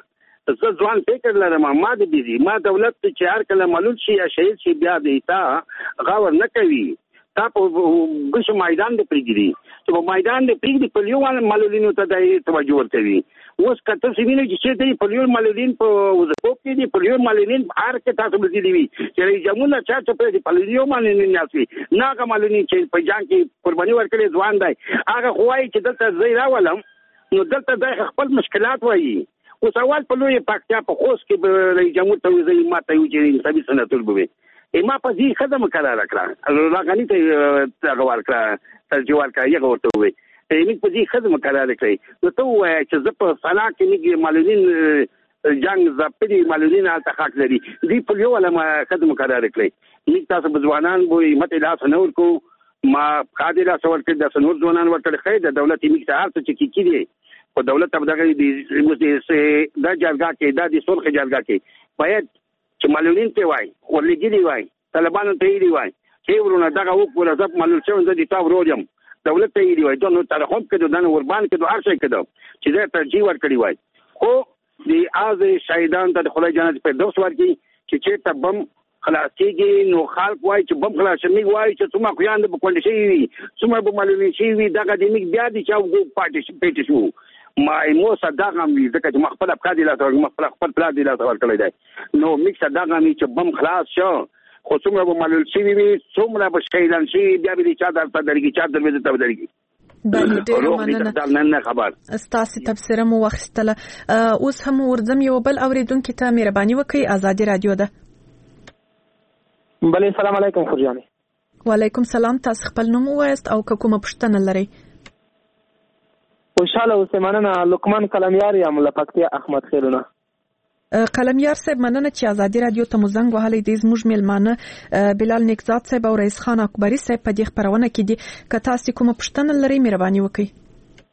زه ځوان فکر لرم ما د بيزي ما دولت چې هر کله معلوم شي یا شهید شي بیا دیتا غور نه کوي تا په ګوش میدان د پریګري چې په میدان د پریګري په لیوان معلولینو ته د توجه ورکوي اوس کته سیمینه چې د پلیور معلولین په وزکوب کې دي پلیور معلولین هر کې تاسو بل دي چې جمعونه چې په دې پلیور معلولین ناسي ناګه معلولین چې په جان کې قرباني ورکړي ځوان دی هغه خوای چې دلته زی راولم نو دلته د خپل مشکلات وایي او سوال په لوی پکتیا په خوست کې رئیس جمهور ته ویلي ماته یو چې سبي سنتور بوي ما په دې خدمت قرار کړه راغلی ته غوړ کړه ترجیح کړه یو ورته وي موږ په دې خدمت قرار کړی نو ته وایې چې زه په فنا کې موږ معلولین جنگ زپري معلولین حالت حق لري دې په یو علما خدمت قرار کړی موږ تاسو بځوانان وي مته لاس نه ورکو ما قادر اسول کې د سنور ځوانان ورته خیر د دولت موږ ته هر څه چې کیږي په دولت په دغه د جرګه کې د سرخ جرګه کې باید چې معلولین ته وای ورلګي وای طالبانو ته دی وای چې ورونه دغه وکړه ځپ معلول شو د تا وروجم دولت ته دی وای نو تر هم کې د وربان کې د هر شي کې چې دا ترجیح ورکړي وای خو د از شهیدان ته خدای جنت په دوس ورکی چې ته بم خلاصيږي نو خلک وای چې بم خلاصمي وای چې څومره خوياند په کول شي څومره به معلولین شي دغه د میګ بیا دي چې پارټیسپیټ شو ما مو صدقه مې ځکه چې مخبل افکار دي لا خپل پلا دي لا ورکړی دی نو میک صدقه مې چې بم خلاص شو خو څومره به معلول شي وي څومره به شهیدان شي بیا به چا درته درګي چا دروازه ته درګي بله ډېر مننه خبر ستاسو تبصره مو واخیستله اوس هم ورځم یو بل اوریدونکو ته مهرباني وکړئ ازادي رادیو ده بله سلام علیکم خورجاني وعلیکم سلام تاسو خپل نوم وایست او کومه پوښتنه لرئ خوشاله اوسئ مننه لقمان قلمیار یم له پکتیا احمد خیلونه قلمیار صاحب مننه چې ازادي رادیو ته مو زنګ وهلی دی زموږ میلمانه بلال نیکزاد صاحب او رئیس خان اکبری صاحب په دې خبرونه کې دي که تاسو کومه پوښتنه لرئ مهرباني وکړئ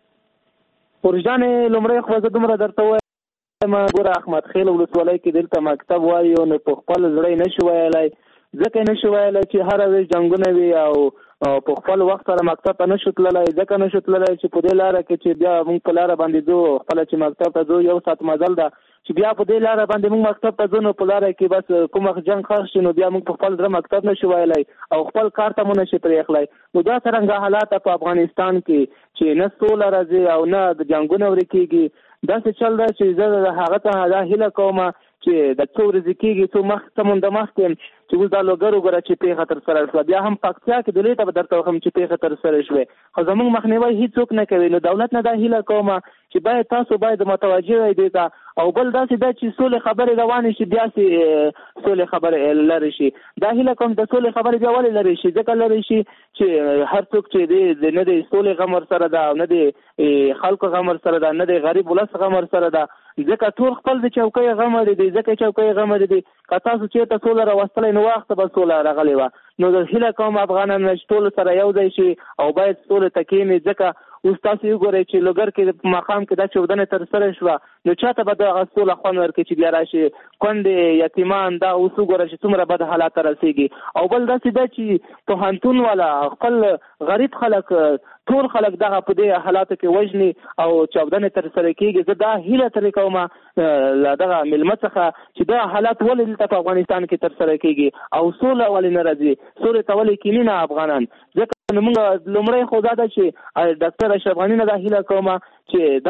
خورجاني لومړی خو زه دومره درته وایم ګوره احمد خیل ولسوالۍ کې دلته مکتب وایو نو په خپل زړه نشو ویلی ځکه نشو ویلی چې هره ورځ جنګونه وي او په خپل وخت سره مکتب ته نشو تللی ځکه نشو تللی چې په دې لاره کې چې بیا موږ په لاره باندې ځو خپله چې مکتب ته ځو یو ساعت مزل ده چې بیا په دې لاره باندې موږ مکتب ته ځو نو په لاره کې بس کوم وخت جنګ خاص شي نو بیا موږ په خپل زړه مکتب نشو ویلی او خپل کار ته مو نشي پرېښلی نو دا څرنګه حالات په افغانستان کې چې نه سوله راځي او نه د جنګونه ورکېږي داسې چل ده چې زه د هغه ته دا هیله کوم چې د څو ورځې کېږي څو مخکې مونږ د مخکې چې اوس دا لوګر وګوره چې پیښه ترسره شوه بیا هم پکتیا کې د لوی ته به درته وښیم چې پیښه ترسره شوې خو زموږ مخنیوی هېڅوک نه کوي نو دولت نه دا هیله کوم چې باید تاسو باید متوجه وئ دې ته او بل داسې ده چې سولې خبرې روانې شي بیا سولې خبرې لرې شي دا هیله کوم د سولې خبرې بیا ولې لرې شي ځکه لرې شي چې هر څوک چې دی نه د سولې غم ورسره ده او نه د خلکو غم ورسره ده نه د غریب ولس غم ورسره ده ځکه ټول خپل د چوکۍ غم لري دی ځکه چوکۍ غم لري دی که تاسو چېرته سوله راوستلی نو وخته به سوله راغلی وه نو د هیله کوم افغانان چې ټول سره یو ځای شي او باید سولې ته کښېني ځکه اوس تاسو وګورئ چې لوګر کې په مقام کې دا چاودنه ترسره شوه نو چاته به دغه سوله خوند ورکړي چې بیا راشي کونډې یتیمان دا اوس وګوره چې څومره بد حالات ته رسېږي او بل داسې ده چې پوهنتون والا خپل غریب خلک ټول خلک دغه په دې حالاتو کې وژني او چاودنې ترسره کېږي زه دا هیله ترې کوم له دغه مېلمه څخه چې دا حالات ولې دلته په افغانستان کې ترسره کېږي او سوله ولې نه راځي سولې ته ولې کیني نه افغانان ځکه نو موږ لومړی خو دا ده چې ډاکټر اشرف غني نه دا هیله کوم چې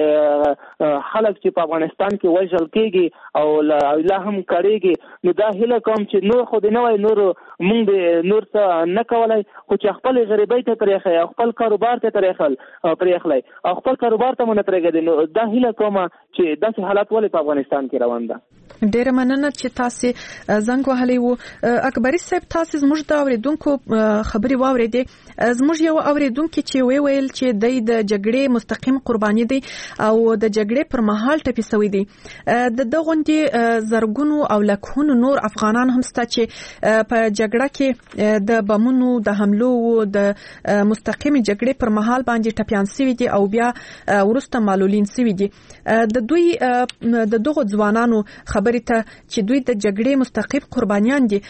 داسې خلک چې په افغانستان کې وژل کېږي او لا هم کړېږي نو دا هیله کوم چې نور خو دې نه وای نور موږ دې نور څه نه کولی خو چې خپل غریبۍ ته پرېښی او خپل کاروبار ته پرېښلی او خپل کاروبار ته مو نه پرېږدي نو دا هیله کوم چې داسې حالات ولې په افغانستان کې روان ده ډیره مننه چې تاسو زنګ وهلی وو اکبری صاحب تاسو زموږ د اوریدونکو خبري واورېدې زموږ یو اوریدونکو چې ویل چې د جګړې مستقیم قرباني دي او د جګړې پر مهال ټپي شوی دي د دغونډي زرګونو او لکونو نور افغانان هم ستا چې په جګړه کې د بمونو د حملو د مستقیم جګړې پر مهال باندې ټپيان شوی دي او بیا ورسته معلولین شوی دي د دوی د دغو ځوانانو خبرې ته چې دوی د جګړې مستقیم قربانیان دي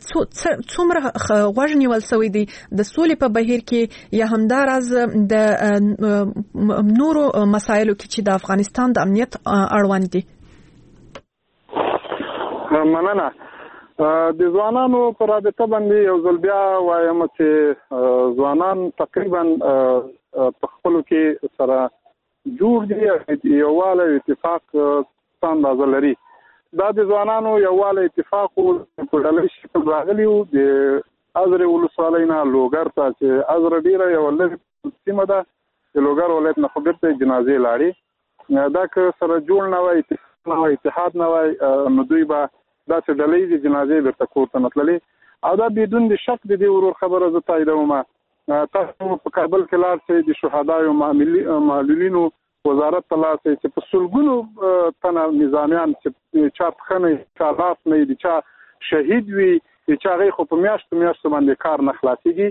څومره غوږ نیول شوی دي د سولې په بهیر کې یا همداراز د نورو مسایلو کې چې د افغانستان د امنیت اړوند دي مننه. د ځوانانو پر رابطه باندې یو ځل بیا وایم چې ځوانان تقریبا په خپلو کې سره جوړ دي، یووالی اتفاق اندازه لري. دا د ځوانانو یووالی اتفاق په ډلې شکل راغلی و د ازرې ولسوالۍ نه لوګر ته، چې ازره ډېره یوه لرې سیمه ده، د لوګر ولایت نه خو بېرته جنازې لاړې. دا که سره جوړ نه وای، اتحاد نه وای، نو دوی به داسې ډلې دي جنازې بیرته کور ته نه تللې. او دا بدون د شک د دې ورور خبره زه تاییدوم. تاسو په کابل کې لاړ شئ، د شهدایو معلولینو وزارت ته لاړ شئ چې په سلګونو تنه نظامیان چې چا پښه نه چا لاس نه د چا شهید وي، د چا هغې خو په میاشتو باندې کار نه خلاصېږي.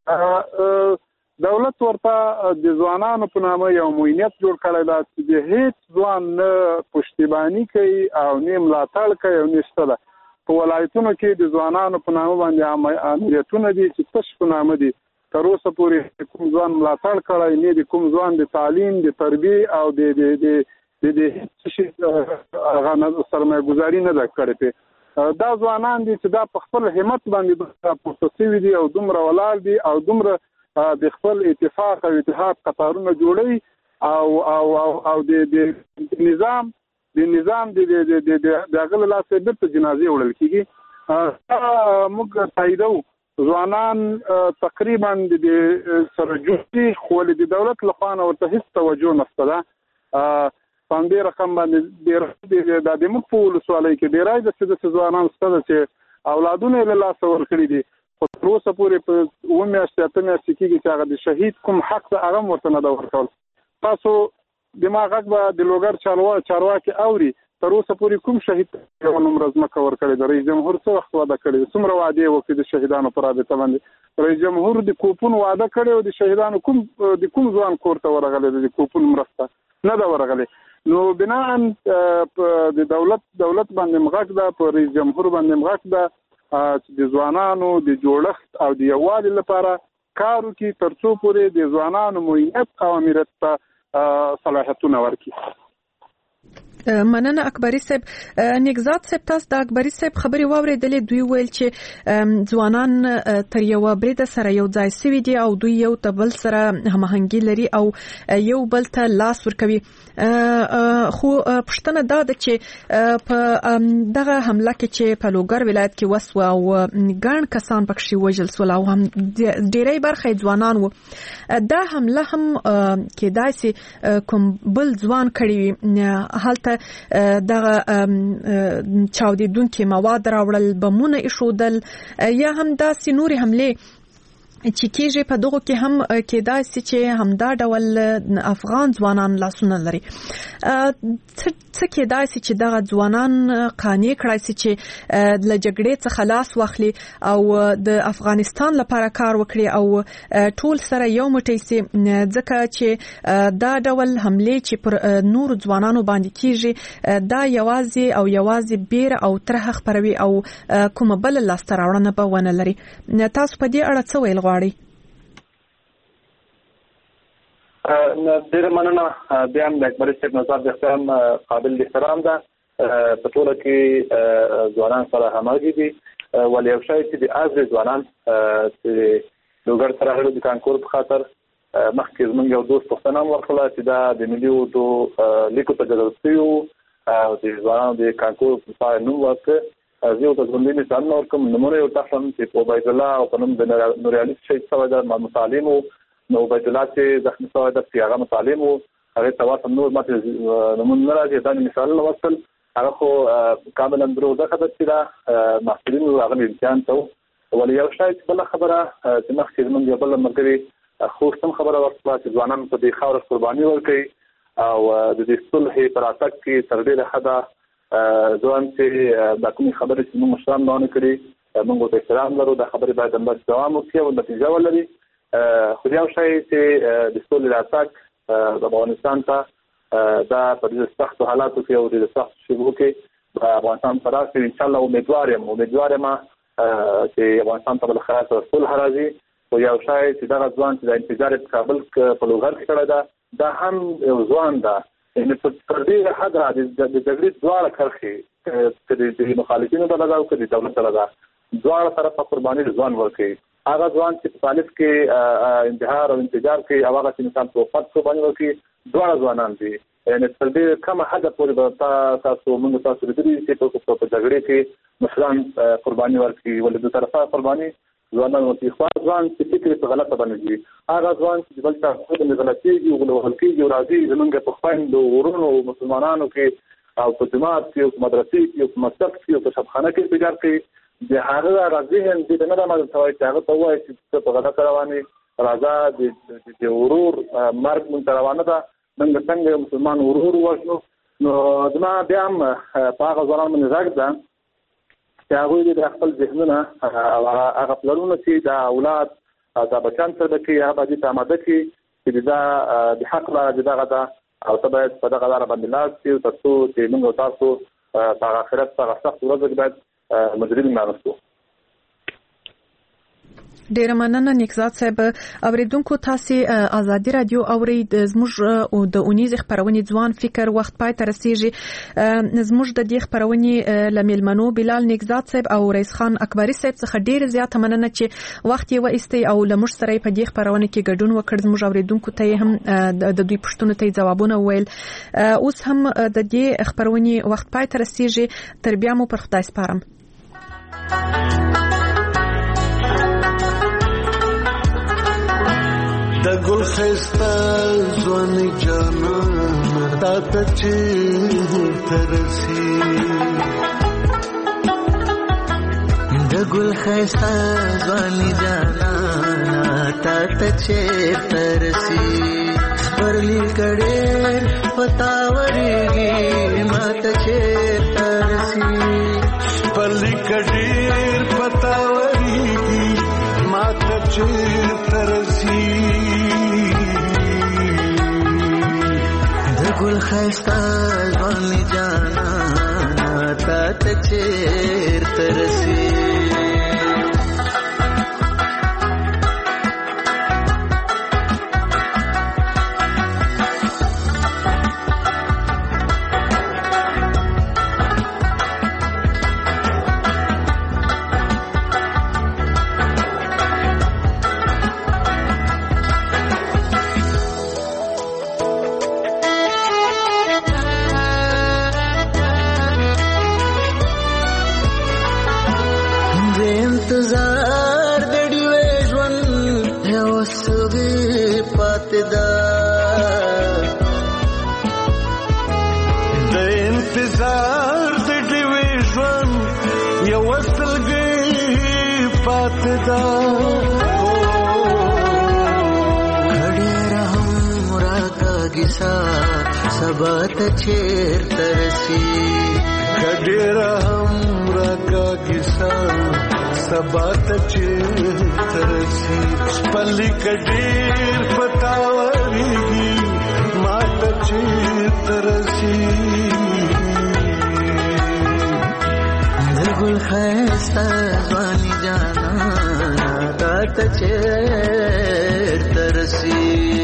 دولت ورته د ځوانانو په نامه یو معینیت جوړ کړی ده چې د هیڅ ځوان نه پشتیباني کوي او نه ملاتړ کوي او نه شته ده. په ولایتونو کې د ځوانانو په نامه باندې امریتونه دي چې تش په نامه دي. تر اوسه پورې کوم ځوان ملاتړ کړی نه دی، کوم ځوان د تعلیم، د تربیې او د هیڅ شي سرمایه ګذاري نه ده کړې. دا ځوانان دي چې دا په خپل همت باندې پورته شوي دي او دومره ولاړ دي او دومره د خپل اتفاق او اتحاد قطارونه جوړوي او د نظام د هغه له لاسه بیرته جنازې وړل کېږي. موږ تاییدو ځوانان تقریبا د سره جوړ دي، خو د دولت لخوا نه ورته هېڅ توجه نشته ده. په همدې رقم باندې د موږ په ولسوالۍ کې ډېری داسې ځوانان شته ده چې اولادونه یې له لاسه ورکړي دي، خو تر اوسه پورې په 7 میاشتې 8 میاشتې کېږي چې هغه د شهید کوم حق ده هغه هم ورته نه ده ورکول. تاسو دما غږ به د لوګر چارواکي اوري، تر اوسه پورې کوم شهید یو نومره ځمکه ورکړې ده؟ رئیس جمهور څه وخت وعده کړې ده؟ څومره وعدې وکړې د شهیدانو په رابطه باندې؟ رئیس جمهور د کوپون وعده کړې او د شهیدانو کوم ځوان کور ته ورغلی د کوپون مرسته نه ده ورغلی. نو بناء د دولت باندې مغږ ده، په رئیس جمهور باندې مغږ ده چې د ځوانانو د جوړښت او د یووالي لپاره کار وکړي تر څو پورې د ځوانانو معینیت او امریت ته صلاحیتونه ورکړي. مننه اکبري صاحب. نگزاد صاحب، تاسو د اکبري صاحب خبرې واورېدلې. دوی ویل چې ځوانان تر یو بریده سره یو ځای سوي دي او دوی یو ته بل سره هماهنګي لري او یو بل ته لاس ورکوي. خو پښتنه دا ده چې په دغه حمله کې چې په لوګر ولایت کې وسوه او ګڼ کسان پکې وژل سول او هم ډېری برخه ځوانان وو، دا حمله هم کېدای شي کوم بل ځوان کړی وي. هلته دغه چاودیدونکي مواد راوړل، بمونه ایښودل، یا هم داسې نورې حملې چې کېږي په دغه کې هم کېدای شي چې همدا ډول افغان ځوانان لاسونه لري. څه کېدای شي چې دغه ځوانان قانع کړای شي چې له جګړې څخه لاس واخلي او د افغانستان لپاره کار وکړي او ټول سره یو موټی شي، ځکه چې دا ډول حملې چې پر نور ځوانانو باندې کېږي دا یوازې بیر او ترهه خپروي او کومه بل لاسته راوړنه به ونه لري. تاسو په دې اړه څه ویل غواړئ؟ ډېره مننه. بیا هم د اکبري صاحب نظر د احترام قابل احترام ده. په ټوله کې ځوانان سره همغږي دي، ولې یو شی چې د ازرې ځوانان چې لوګر ته راغلي د کانکور په خاطر مخکې زموږ یو دوست پوښتنه هم وکړه چې دا د ملي اردو لیکو ته جذب شوي وو او د ځوانانو د کانکور په پای نوم ورکړه. زه یو ځوندې مثالونه ورکوم، نمونه یو تخلم چې په عبید الله او په نوم د نوریالي شهید شوی ده مصالم وو. نو عبید الله چې زخمي شوی ده چې هغه مصالم وو، هغې ته ورته نور ماته نمونه نه راځي. دا مثالونه ورکړل، هغه خو کاملا دروغ ده خبره چې دا محصلین وو، هغه امتحان ته وو. ولې یو شی چې بله خبره چې مخکې زموږ یو بل ملګري خوست هم خبره ورکړه چې ځوانان په دې خاوره قرباني ورکوي او د دې صلحې په راتګ کې تر ډېره حده ځوان چې دا کومې خبرې چې موږ مشران نه کړي موږ ورته احترام لرو، دا خبرې باید همداسې دوام وکړي او نتیجه ولري. خو یو شی چې د صلحې راتګ د افغانستان ته دا په دې سختو حالاتو کې او د سختو شیبو کې افغانستان ته راشي. انشاءالله امیدوار یم چې افغانستان ته بالاخره صلح راځي. خو یو شی چې دغه ځوان چې د انفجار په کابل په لوګر کې کړی ده، دا هم یو ځوان ده، یعنې په ډېره حده د جګړې دواړه کرښې د مخالفینو ډله ده او د دولت ډله ده، دواړه طرف په قرباني ځوان ورکوي. هغه ځوان چې په طالب کې انتحار او انفجار کوي او هغه چې مثال په وفات قرباني ورکوي، دواړه ځوانان دي. یعنې تر دې کمه حده پورې به موږ تاسو لیدلي چې په جګړې کې مثلا قرباني ورکوي، ولې د طرفه قرباني ځوانان ورکوي. خو ځوان چې فکر په غلطه باندې دي، هغه ځوان چې بل څه خود نه غلطيږي او غلط کېږي او راځي زمونږ په خويندو ورونو او مسلمانانو کې او په جماعت کې او په مدرسې کې او په مکتب کې او په شبخانه کې انفجار کوي، د هغه راځي هم دې نه راځي چې هغه ته وایي چې په غلطه رواني راځه د ورور مرګ مونږ روانه ده، موږ څنګه مسلمان ورور وژنو. نو زما بیا هم په هغه ځوانان باندې راځي ده چې هغوی د خپل ذهنونه او هغه پلانونه چې د اولاد د بچیان سره کوي هغه باندې آماده کړي چې دا د حق لاره دغه ده او ته باید په دغه لاره باندې لاس کړي تر څو چې موږ تاسو په آخرت په سخت ورځ کې باید مجرمین نامستو. ډیر مننه نکزاد صاحب. اوریدونکو تاسو ازادي رادیو اورید زموږ او د اونیز خبرونه ځوان فکر وخت پای ته رسیږي. زموږ د دې خبرونه لمیلمنو بلال نکزاد صاحب او رئیس خان اکبری صاحب څخه ډیر زیات مننه چې وخت یې وایستی او لمر سره په دې خبرونه کې ګډون وکړ. زموږ اوریدونکو ته هم د دوی پښتون ته ځوابونه ویل. اوس هم د دې خبرونه وخت پای ته رسیږي. تر بیا مو پر خدای سپارم. د ګل خسته ځوان جانان تا ته چې ترسي، د ګل خسته ځوان جانان تا ته چې ترسي، پرلی کړه پتاوريږي ما ته چې ترسي، پرلی کړه پتاوريږي ما ته چې ترسي، ګل خسته ځوان جانا تا ته چیر ترسي. انتظار د ډیوې ژوند یو سوي پاتې ده، د انتظار د ډیوې ژوند یو سوي پاتې ده، کړي رحم راکاږي سبا ته چیر ترسي، کړي رحم راکاږي سبا ته چیر ترسي، پلی کډیر پتاوريږي ما ته چیر ترسي، د ګل خسته ځوان جانا تا ته چیر ترسي.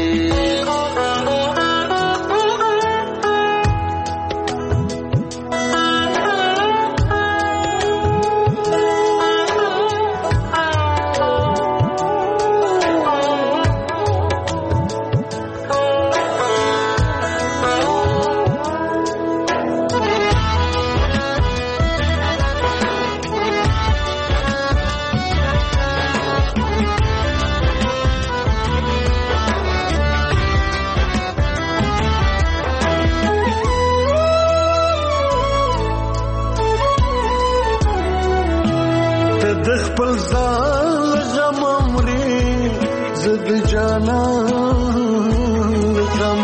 خپل ځان غم مري زد جانا غم،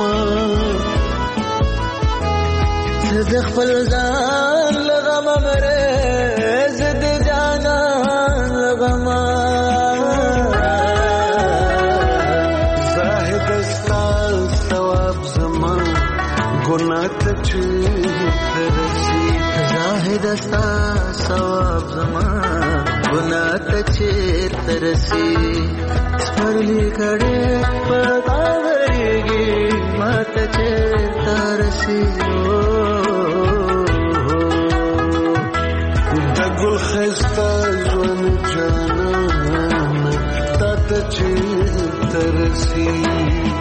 زد خپل ځان غم مري زد جانا غم، زاهد استا ثواب زما ګناه ته ترسي، زاهد استا ثواب زما ګناه ته چیر ترسي، سپرلی کړه پتاوريږي ما ته چیر ترسي، چې ترسي